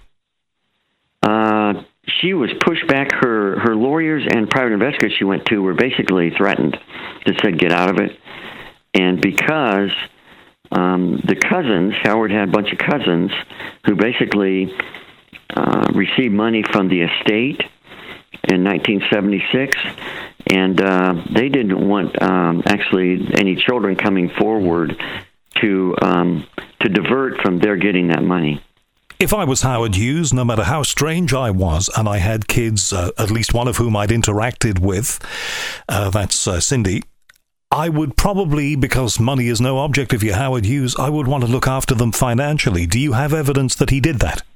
She was pushed back. Her lawyers and private investigators she went to were basically threatened. They said, get out of it. And because the cousins, Howard had a bunch of cousins who basically received money from the estate in 1976, and they didn't want actually any children coming forward to divert from their getting that money. If I was Howard Hughes, no matter how strange I was, and I had kids, at least one of whom I'd interacted with, that's Cindy, I would probably, because money is no object if you're Howard Hughes, I would want to look after them financially. Do you have evidence that he did that?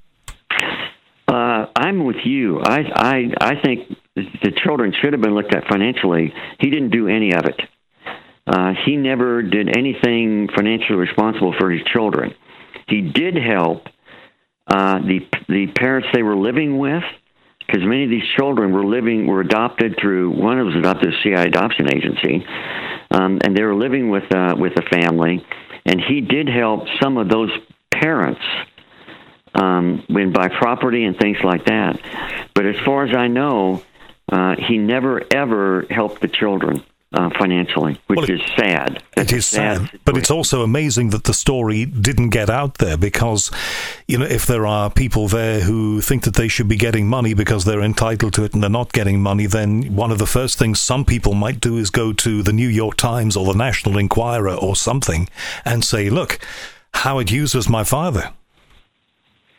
I'm with you. I think the children should have been looked at financially. He didn't do any of it. He never did anything financially responsible for his children. He did help the parents they were living with, because many of these children were adopted through, one was adopted through CI Adoption Agency, and they were living with a family, and he did help some of those parents when buy property and things like that. But as far as I know, he never ever helped the children financially, which is sad. It is sad, but it's also amazing that the story didn't get out there, because, you know, if there are people there who think that they should be getting money because they're entitled to it and they're not getting money, then one of the first things some people might do is go to the New York Times or the National Enquirer or something and say, look, Howard Hughes was my father.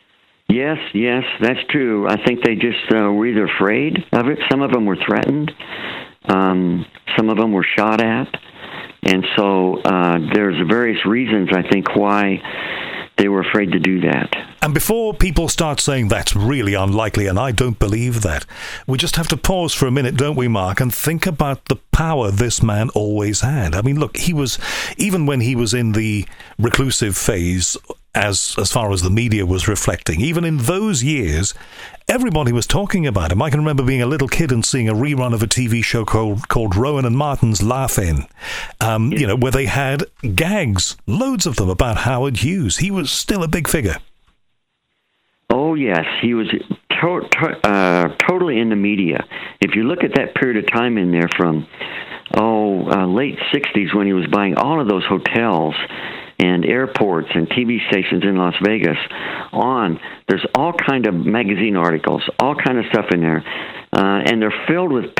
Yes, that's true. I think they just were either afraid of it. Some of them were threatened. Some of them were shot at. And so there's various reasons, I think, why they were afraid to do that. And before people start saying that's really unlikely and I don't believe that, we just have to pause for a minute, don't we, Mark, and think about the power this man always had. I mean, look, he was, even when he was in the reclusive phase, as far as the media was reflecting, even in those years, everybody was talking about him. I can remember being a little kid and seeing a rerun of a TV show called Rowan and Martin's Laugh-In, where they had gags, loads of them, about Howard Hughes. He was still a big figure. Oh, yes. He was totally in the media. If you look at that period of time in there from, late 60s when he was buying all of those hotels and airports and TV stations in Las Vegas there's all kind of magazine articles, all kind of stuff in there, and they're filled with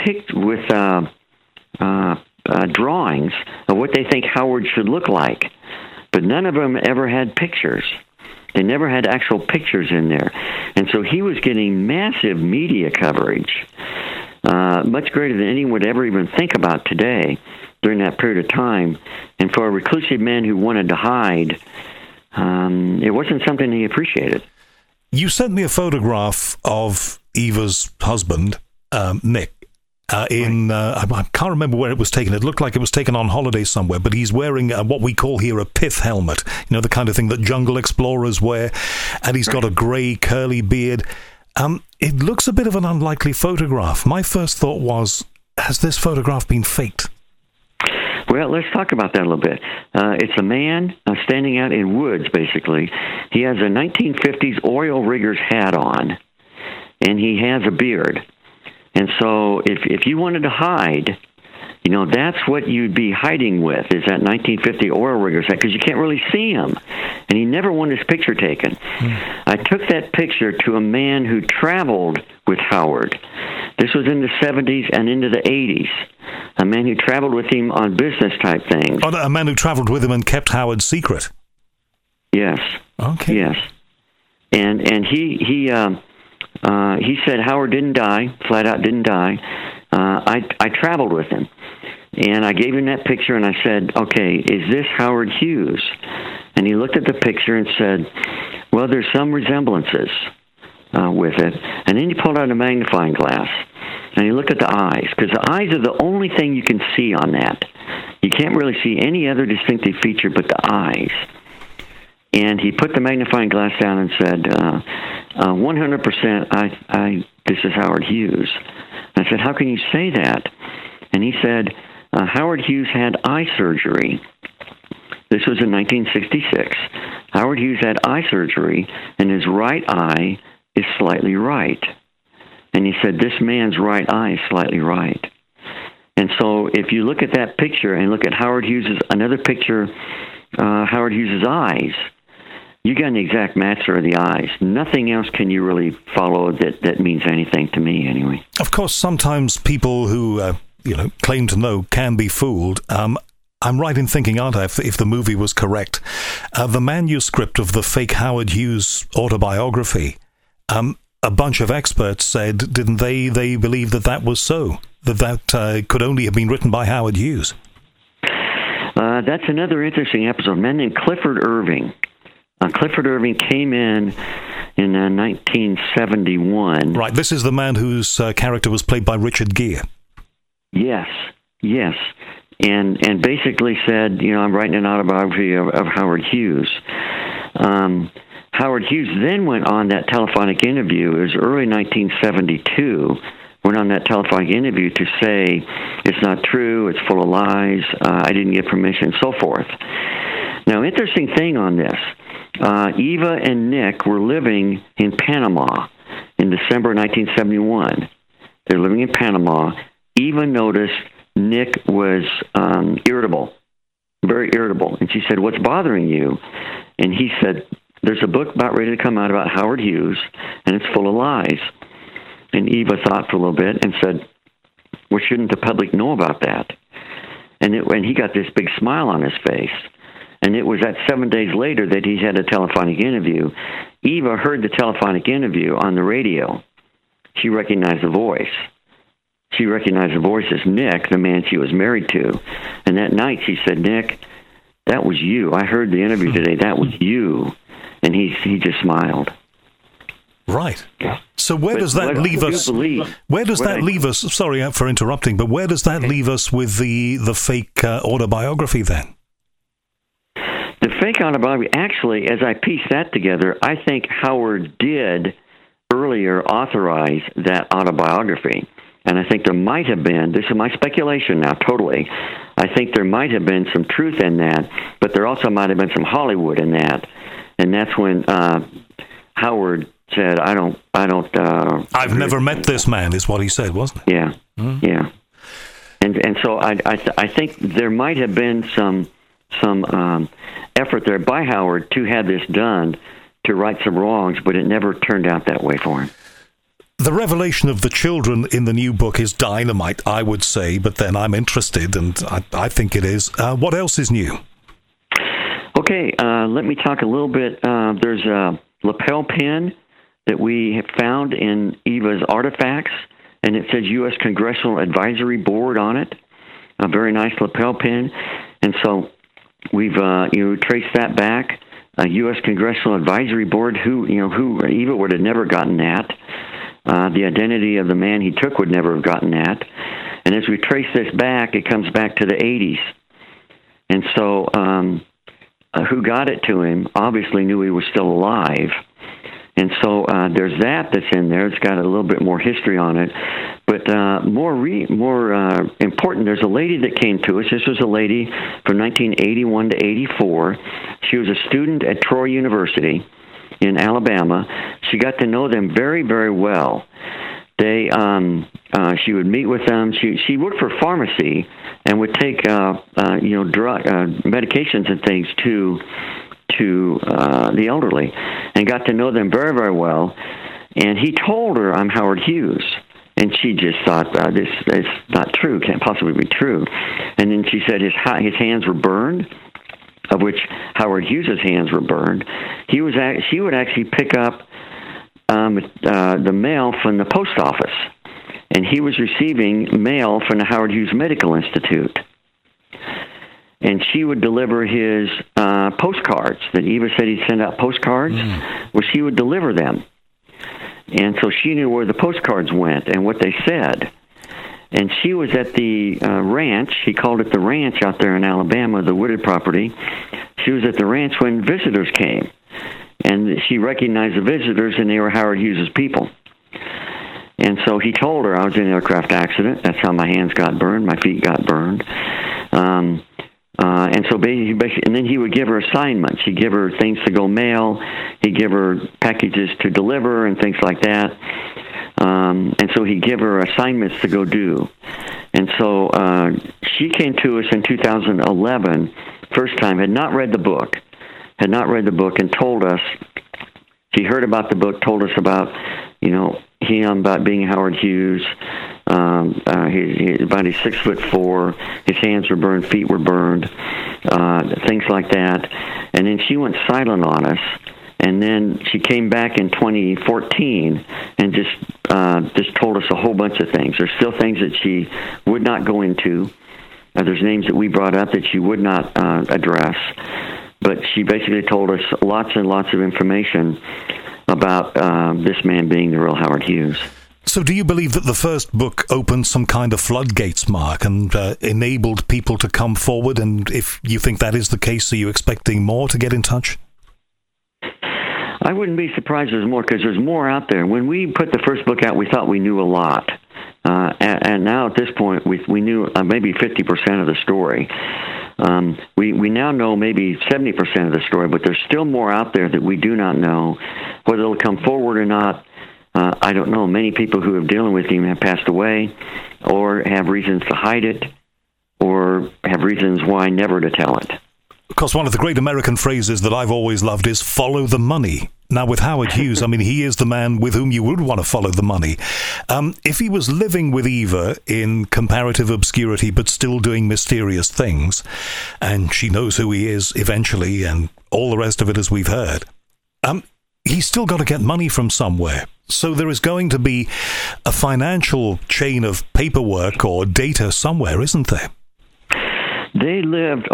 drawings of what they think Howard should look like, but none of them ever had pictures. They never had actual pictures in there, and so he was getting massive media coverage, much greater than anyone would ever even think about today during that period of time. And for a reclusive man who wanted to hide, it wasn't something he appreciated. You sent me a photograph of Eva's husband, Nick, I can't remember where it was taken. It looked like it was taken on holiday somewhere, but he's wearing what we call here a pith helmet, the kind of thing that jungle explorers wear, and he's got a grey curly beard. It looks a bit of an unlikely photograph. My first thought was, has this photograph been faked? Well, let's talk about that a little bit. It's a man standing out in woods, basically. He has a 1950s oil rigger's hat on, and he has a beard. And so if you wanted to hide, that's what you'd be hiding with, is that 1950 oil rigger's hat, because you can't really see him. And he never wanted his picture taken. I took that picture to a man who traveled with Howard. This was in the 70s and into the 80s. A man who traveled with him on business-type things. Oh, a man who traveled with him and kept Howard's secret? Yes. Okay. Yes. And he said Howard didn't die, flat out didn't die. I traveled with him. And I gave him that picture, and I said, okay, is this Howard Hughes? And he looked at the picture and said, well, there's some resemblances with it. And then he pulled out a magnifying glass, and he looked at the eyes, because the eyes are the only thing you can see on that. You can't really see any other distinctive feature but the eyes. And he put the magnifying glass down and said, 100%, this is Howard Hughes. I said, how can you say that? And he said, Howard Hughes had eye surgery. This was in 1966. Howard Hughes had eye surgery, and his right eye is slightly right. And he said, this man's right eye is slightly right. And so if you look at that picture and look at Howard Hughes' another picture, Howard Hughes' eyes, you got an exact match of the eyes. Nothing else can you really follow that means anything to me, anyway. Of course, sometimes people who claim to know can be fooled. I'm right in thinking, aren't I, if the movie was correct, the manuscript of the fake Howard Hughes autobiography, a bunch of experts said, didn't they believe that was so, that could only have been written by Howard Hughes? That's another interesting episode. A man named Clifford Irving. Clifford Irving came in 1971. Right, this is the man whose character was played by Richard Gere. Yes. And basically said, I'm writing an autobiography of Howard Hughes. Howard Hughes then went on that telephonic interview. It was early 1972. Went on that telephonic interview to say, it's not true, it's full of lies, I didn't get permission, so forth. Now, interesting thing on this, Eva and Nick were living in Panama in December 1971. They're living in Panama. Eva noticed Nick was irritable, very irritable. And she said, what's bothering you? And he said, there's a book about ready to come out about Howard Hughes, and it's full of lies. And Eva thought for a little bit and said, well, shouldn't the public know about that? And he got this big smile on his face. And it was that 7 days later that he had a telephonic interview. Eva heard the telephonic interview on the radio. She recognized the voice. She recognized the voice as Nick, the man she was married to. And that night she said, "Nick, that was you. I heard the interview today. That was you." And he just smiled. Right. So where does that leave us? Where does that leave us? Sorry for interrupting, but where does that leave us with the fake autobiography then? The fake autobiography, actually, as I piece that together, I think Howard did earlier authorize that autobiography. And I think there might have been, this is my speculation now, totally, I think there might have been some truth in that, but there also might have been some Hollywood in that. And that's when Howard said, I've never met this man, is what he said, wasn't it? Yeah, yeah. And so I think there might have been some effort there by Howard to have this done, to right some wrongs, but it never turned out that way for him. The revelation of the children in the new book is dynamite, I would say, but then I'm interested, and I think it is. What else is new? Okay, let me talk a little bit. There's a lapel pin that we have found in Eva's artifacts, and it says U.S. Congressional Advisory Board on it. A very nice lapel pin. And so we've traced that back. U.S. Congressional Advisory Board, who Eva would have never gotten that. The identity of the man he took would never have gotten that. And as we trace this back, it comes back to the 80s. And so who got it to him obviously knew he was still alive. And so there's that's in there. It's got a little bit more history on it. But more important, there's a lady that came to us. This was a lady from 1981 to 84. She was a student at Troy University in Alabama. She got to know them very, very well. She would meet with them. She worked for pharmacy and would take drug medications and things to the elderly, and got to know them very, very well. And he told her, "I'm Howard Hughes." And she just thought, this is not true, can't possibly be true. And then she said his hands were burned, of which Howard Hughes' hands were burned. She would actually pick up the mail from the post office, and he was receiving mail from the Howard Hughes Medical Institute. And she would deliver his postcards that Eva said he'd send out postcards. Well, she would deliver them. And so she knew where the postcards went and what they said. And she was at the ranch. He called it the ranch out there in Alabama, the wooded property. She was at the ranch when visitors came. And she recognized the visitors, and they were Howard Hughes' people. And so he told her, "I was in an aircraft accident. That's how my hands got burned. My feet got burned." And so basically, and then he would give her assignments. He'd give her things to go mail. He'd give her packages to deliver and things like that. And so he'd give her assignments to go do. And so she came to us in 2011, first time, had not read the book, and told us, she heard about the book, told us about, him, about being Howard Hughes. He's about 6'4", his hands were burned, feet were burned, things like that. And then she went silent on us. And then she came back in 2014 and just told us a whole bunch of things. There's still things that she would not go into. There's names that we brought up that she would not address. But she basically told us lots and lots of information about this man being the real Howard Hughes. So do you believe that the first book opened some kind of floodgates, Mark, and enabled people to come forward? And if you think that is the case, are you expecting more to get in touch? I wouldn't be surprised there's more, because there's more out there. When we put the first book out, we thought we knew a lot. And now at this point, we knew maybe 50% of the story. We now know maybe 70% of the story, but there's still more out there that we do not know. Whether it'll come forward or not, I don't know. Many people who have dealing with him have passed away, or have reasons to hide it, or have reasons why never to tell it. Of course, one of the great American phrases that I've always loved is "follow the money." Now, with Howard Hughes, I mean, he is the man with whom you would want to follow the money. If he was living with Eva in comparative obscurity, but still doing mysterious things, and she knows who he is eventually, and all the rest of it, as we've heard, he's still got to get money from somewhere. So there is going to be a financial chain of paperwork or data somewhere, isn't there? They lived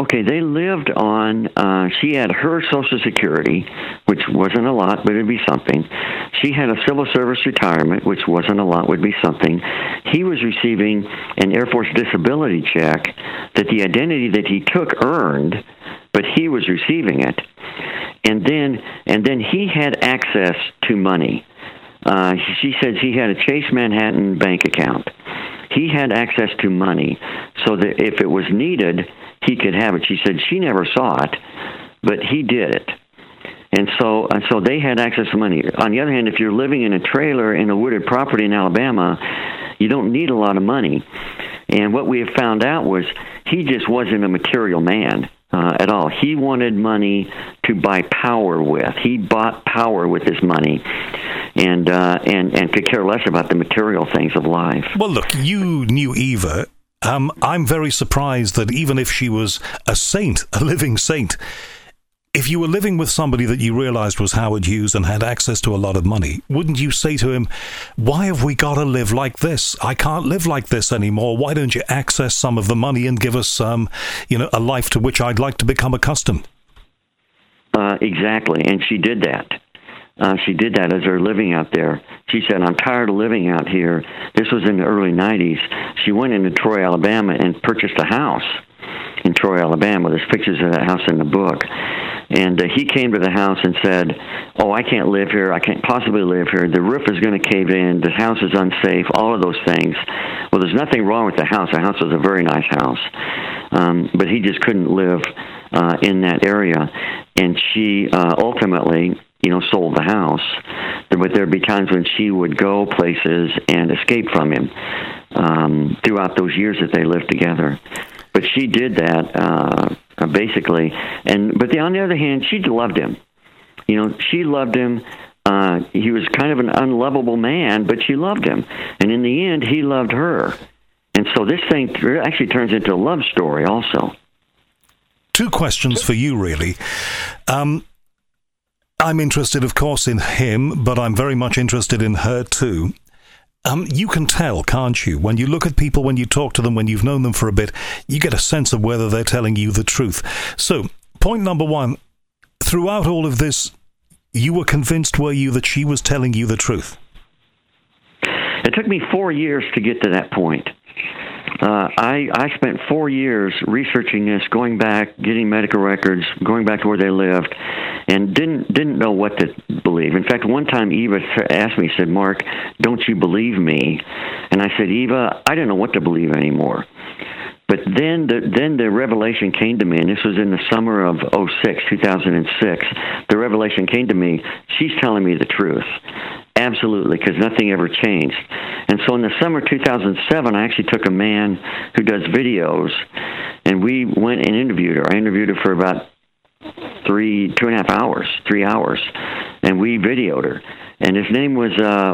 on, she had her Social Security, which wasn't a lot, but it'd be something. She had a civil service retirement, which wasn't a lot, would be something. He was receiving an Air Force disability check that the identity that he took earned, but he was receiving it. And then he had access to money. She said he had a Chase Manhattan bank account. He had access to money so that if it was needed, he could have it. She said she never saw it, but he did it. And so they had access to money. On the other hand, if you're living in a trailer in a wooded property in Alabama, you don't need a lot of money. And what we have found out was he just wasn't a material man at all. He wanted money to buy power with. He bought power with his money. And could care less about the material things of life. Well, look, you knew Eva. I'm very surprised that even if she was a saint, a living saint, if you were living with somebody that you realized was Howard Hughes and had access to a lot of money, wouldn't you say to him, why have we got to live like this? I can't live like this anymore. Why don't you access some of the money and give us a life to which I'd like to become accustomed? Exactly, and she did that. She did that as they're living out there. She said, I'm tired of living out here. This was in the early 90s. She went into Troy, Alabama, and purchased a house in Troy, Alabama. There's pictures of that house in the book. And he came to the house and said, I can't live here. I can't possibly live here. The roof is going to cave in. The house is unsafe, all of those things. Well, there's nothing wrong with the house. The house was a very nice house. But he just couldn't live in that area. And she ultimately sold the house. But there'd be times when she would go places and escape from him throughout those years that they lived together. But she did that basically. But on the other hand, she loved him. She loved him. He was kind of an unlovable man, but she loved him. And in the end, he loved her. And so this thing actually turns into a love story also. Two questions for you, really. I'm interested, of course, in him, but I'm very much interested in her, too. You can tell, can't you? When you look at people, when you talk to them, when you've known them for a bit, you get a sense of whether they're telling you the truth. So, point number one, throughout all of this, you were convinced, were you, that she was telling you the truth? It took me 4 years to get to that point. I spent 4 years researching this, going back, getting medical records, going back to where they lived, and didn't know what to believe. In fact, one time Eva asked me, said, Mark, don't you believe me? And I said, Eva, I don't know what to believe anymore. But then the revelation came to me, and this was in the summer of 2006. The revelation came to me, she's telling me the truth. Absolutely, because nothing ever changed. And so in the summer of 2007, I actually took a man who does videos, and we went and interviewed her. I interviewed her for about 3 hours, and we videoed her. And his name was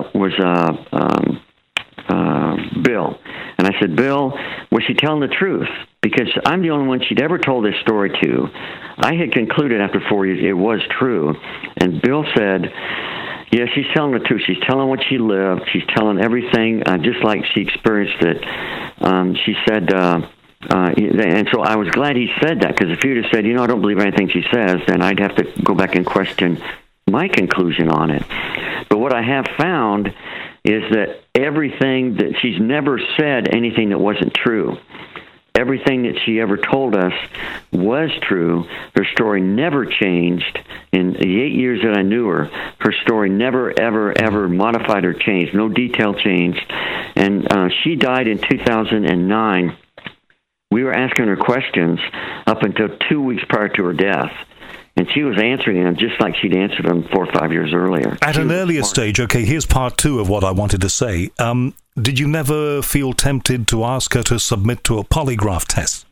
Bill. And I said, Bill, was she telling the truth? Because I'm the only one she'd ever told this story to. I had concluded after 4 years it was true. And Bill said, yeah, she's telling the truth. She's telling what she lived. She's telling everything just like she experienced it. She said, and so I was glad he said that, because if he would have said, I don't believe anything she says, then I'd have to go back and question my conclusion on it. But what I have found is that everything that she's never said anything that wasn't true. Everything that she ever told us was true. Her story never changed. In the 8 years that I knew her, her story never, ever, ever modified or changed. No detail changed. And she died in 2009. We were asking her questions up until 2 weeks prior to her death. And she was answering them just like she'd answered them 4 or 5 years earlier. At an earlier stage, okay, here's part two of what I wanted to say. Did you never feel tempted to ask her to submit to a polygraph test?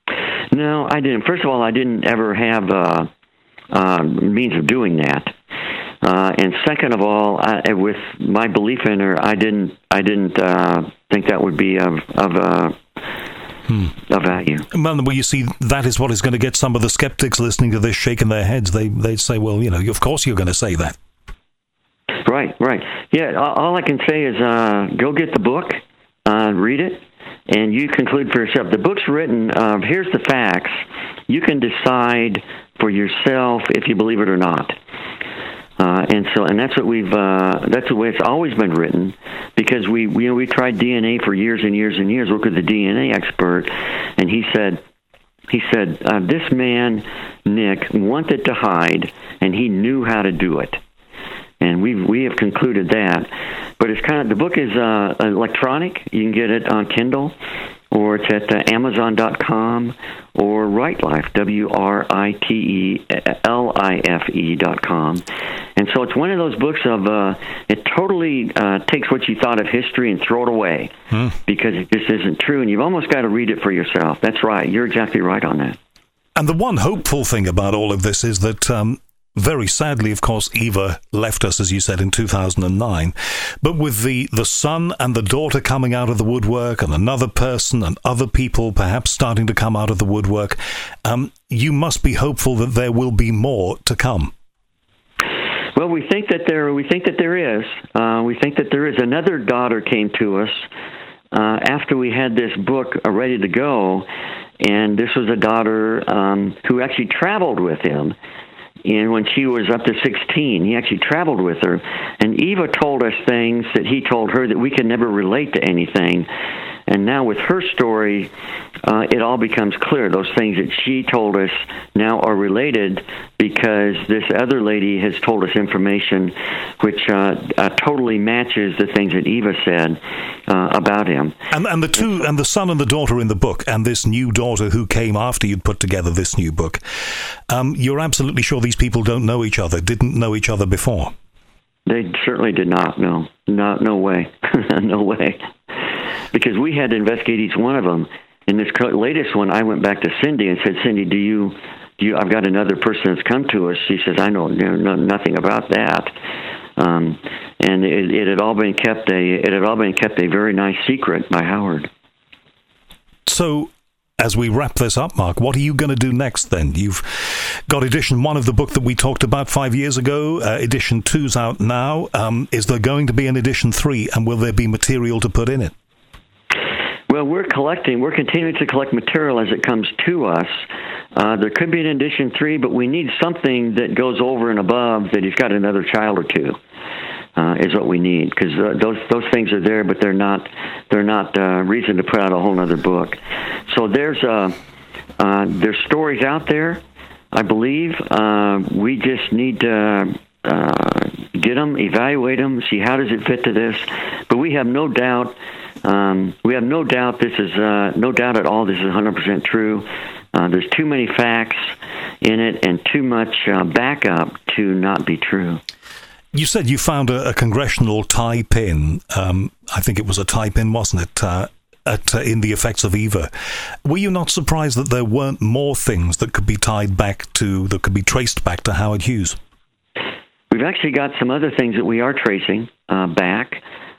No, I didn't. First of all, I didn't ever have means of doing that. And second of all, with my belief in her, I didn't think that would be of value. Well, you see, that is what is going to get some of the skeptics listening to this shaking their heads. They'd say, well, of course you're going to say that. Right. Yeah, all I can say is go get the book, read it, and you conclude for yourself. The book's written, here's the facts. You can decide for yourself if you believe it or not. And that's what that's the way it's always been written, because we tried DNA for years and years and years. Look at the DNA expert, and he said, this man, Nick, wanted to hide, and he knew how to do it. And we have concluded that. But it's the book is electronic. You can get it on Kindle, or it's at Amazon.com, or WriteLife, WriteLife.com. And so it's one of those books of, it totally takes what you thought of history and throw it away, because it just isn't true, and you've almost got to read it for yourself. That's right. You're exactly right on that. And the one hopeful thing about all of this is that very sadly, of course, Eva left us, as you said, in 2009. But with the son and the daughter coming out of the woodwork, and another person and other people perhaps starting to come out of the woodwork, you must be hopeful that there will be more to come. Well, we think that there is. We think that there is. Another daughter came to us after we had this book ready to go, and this was a daughter who actually traveled with him. And when she was up to 16, he actually traveled with her. And Eva told us things that he told her that we could never relate to anything. And now with her story, it all becomes clear. Those things that she told us now are related, because this other lady has told us information which totally matches the things that Eva said about him. And the son and the daughter in the book, and this new daughter who came after you'd put together this new book, you're absolutely sure these people don't know each other, didn't know each other before? They certainly did not. No way. No way. Because we had to investigate each one of them. In this latest one, I went back to Cindy and said, Cindy, do you? I've got another person that's come to us. She says, I know nothing about that. And it had all been kept a very nice secret by Howard. So, as we wrap this up, Mark, what are you going to do next then? You've got edition 1 of the book that we talked about 5 years ago. Edition 2's out now. Is there going to be an edition 3, and will there be material to put in it? Well, we're continuing to collect material as it comes to us. There could be an edition 3, but we need something that goes over and above that he's got another child or two, is what we need, because those things are there, but they're not reason to put out a whole other book. So there's stories out there, I believe. We just need to get them, evaluate them, see how does it fit to this. But we have no doubt. This is no doubt at all. This is 100% true. There's too many facts in it and too much backup to not be true. You said you found a congressional tie pin. I think it was a tie pin, wasn't it? In the effects of Eva. Were you not surprised that there weren't more things that could be traced back to Howard Hughes? We've actually got some other things that we are tracing back.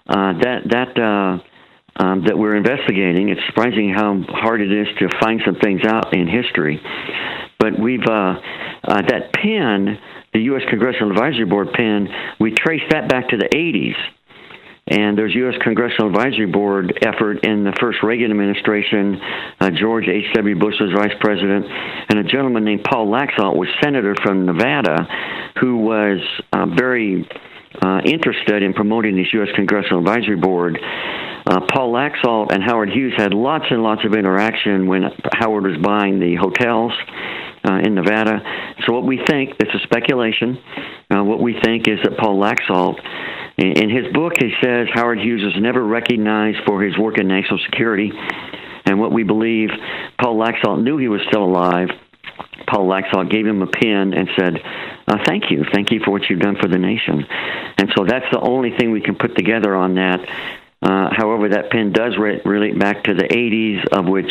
That we're investigating. It's surprising how hard it is to find some things out in history. But we've that pin, the U.S. Congressional Advisory Board pin, we traced that back to the 80s. And there's U.S. Congressional Advisory Board effort in the first Reagan administration. George H.W. Bush was vice president, and a gentleman named Paul Laxalt was senator from Nevada, who was very interested in promoting this U.S. Congressional Advisory Board. Paul Laxalt and Howard Hughes had lots and lots of interaction when Howard was buying the hotels in Nevada. So what we think, it's a speculation, what we think is that Paul Laxalt, in his book, he says Howard Hughes was never recognized for his work in national security. And what we believe, Paul Laxalt knew he was still alive. Paul Laxalt gave him a pin and said, thank you for what you've done for the nation. And so that's the only thing we can put together on that. However, that pin does relate back to the 80s, of which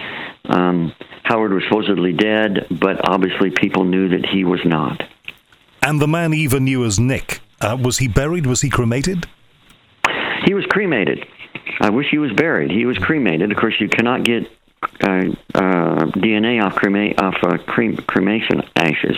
Howard was supposedly dead, but obviously people knew that he was not. And the man Eva knew as Nick, was he buried? Was he cremated? He was cremated. I wish he was buried. He was cremated. Of course, you cannot get DNA off cremation ashes.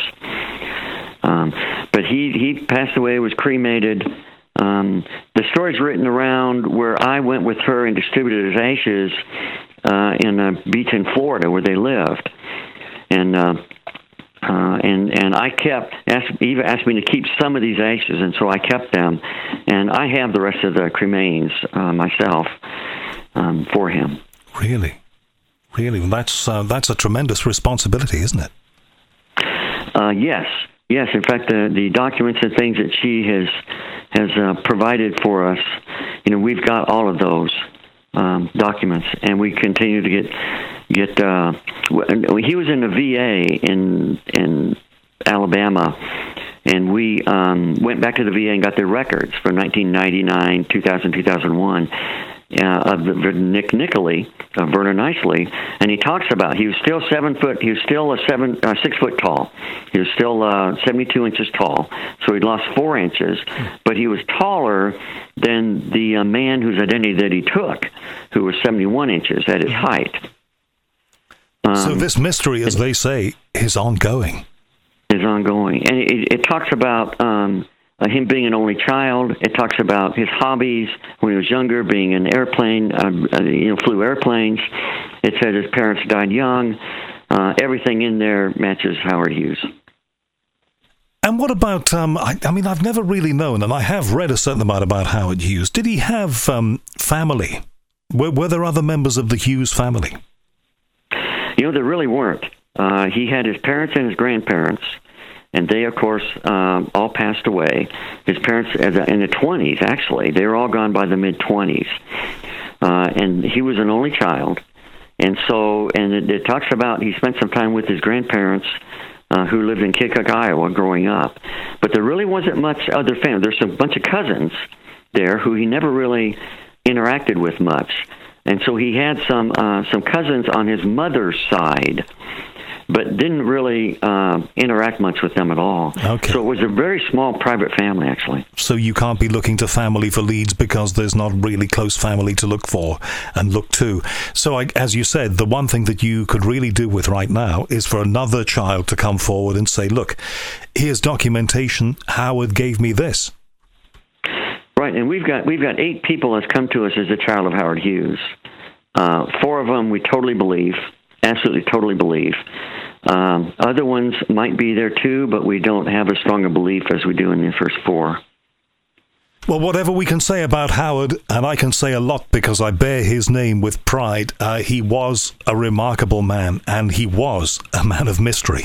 But he passed away, was cremated. The story's written around where I went with her and distributed his ashes in a beach in Florida where they lived. And Eva asked me to keep some of these ashes, and so I kept them. And I have the rest of the cremains myself for him. Really? That's a tremendous responsibility, isn't it? Yes. In fact, the documents and things that she has provided for us, we've got all of those documents, and we continue to get. He was in the VA in Alabama, and we went back to the VA and got their records from 1999, 2000, 2001. Of Nick Nicoli, Vernon Isley, and he talks about he was still 7 foot. He was still 6 foot tall. He was still 72 inches tall. So he'd lost 4 inches, but he was taller than the man whose identity that he took, who was 71 inches at his height. So this mystery, as they say, is ongoing. Is ongoing, and it talks about. Him being an only child. It talks about his hobbies when he was younger, being an airplane, flew airplanes. It said his parents died young. Everything in there matches Howard Hughes. And what about, I've never really known, and I have read a certain amount about Howard Hughes. Did he have family? Were there other members of the Hughes family? There really weren't. He had his parents and his grandparents. And they, of course, all passed away. His parents, in the 20s, actually, they were all gone by the mid-20s. And he was an only child. And so, it talks about he spent some time with his grandparents who lived in Keokuk, Iowa, growing up. But there really wasn't much other family. There's a bunch of cousins there who he never really interacted with much. And so he had some cousins on his mother's side, but didn't really interact much with them at all. Okay. So it was a very small private family, actually. So you can't be looking to family for leads because there's not really close family to look for and look to. So as you said, the one thing that you could really do with right now is for another child to come forward and say, look, here's documentation. Howard gave me this. Right, and we've got 8 people that's come to us as a child of Howard Hughes. 4 of them we totally believe. Absolutely, totally believe. Other ones might be there too, but we don't have as strong a belief as we do in the first 4. Well, whatever we can say about Howard, and I can say a lot because I bear his name with pride, he was a remarkable man, and he was a man of mystery.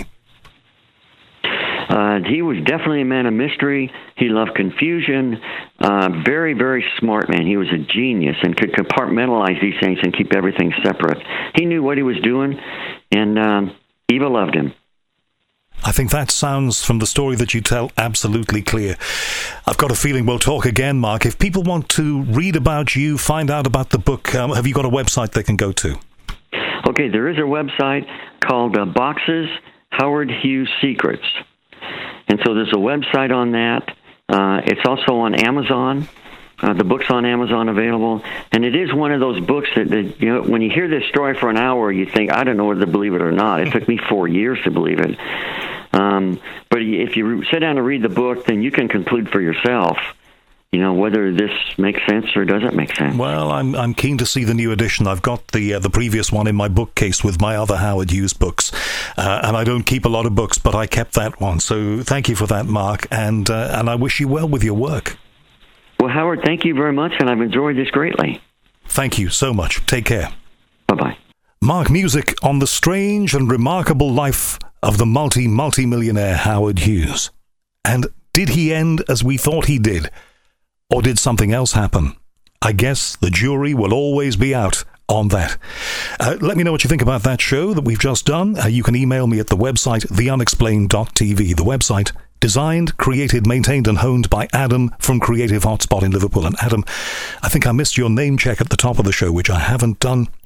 He was definitely a man of mystery. He loved confusion. Very, very smart man. He was a genius and could compartmentalize these things and keep everything separate. He knew what he was doing, and Eva loved him. I think that sounds, from the story that you tell, absolutely clear. I've got a feeling we'll talk again, Mark. If people want to read about you, find out about the book, have you got a website they can go to? Okay, there is a website called Boxes Howard Hughes Secrets. And so there's a website on that. It's also on Amazon. The book's on Amazon available. And it is one of those books that when you hear this story for an hour, you think, I don't know whether to believe it or not. It took me 4 years to believe it. But if you sit down and read the book, then you can conclude for yourself, whether this makes sense or doesn't make sense. Well, I'm keen to see the new edition. I've got the previous one in my bookcase with my other Howard Hughes books, and I don't keep a lot of books, but I kept that one. So thank you for that, Mark, and I wish you well with your work. Well, Howard, thank you very much, and I've enjoyed this greatly. Thank you so much. Take care. Bye-bye. Mark Music on the strange and remarkable life of the multi-millionaire Howard Hughes. And did he end as we thought he did? Or did something else happen? I guess the jury will always be out on that. Let me know what you think about that show that we've just done. You can email me at the website, theunexplained.tv. The website, designed, created, maintained and honed by Adam from Creative Hotspot in Liverpool. And Adam, I think I missed your name check at the top of the show, which I haven't done.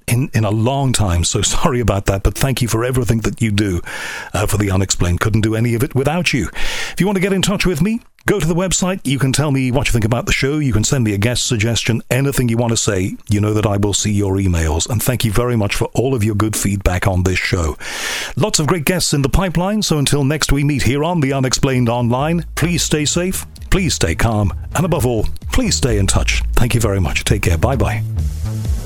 in a long time. So sorry about that, but thank you for everything that you do for The Unexplained. Couldn't do any of it without you. If you want to get in touch with me, go to the website. You can tell me what you think about the show. You can send me a guest suggestion, anything you want to say. You know that I will see your emails. And thank you very much for all of your good feedback on this show. Lots of great guests in the pipeline. So until next we meet here on The Unexplained Online, please stay safe, please stay calm, and above all, please stay in touch. Thank you very much. Take care. Bye-bye.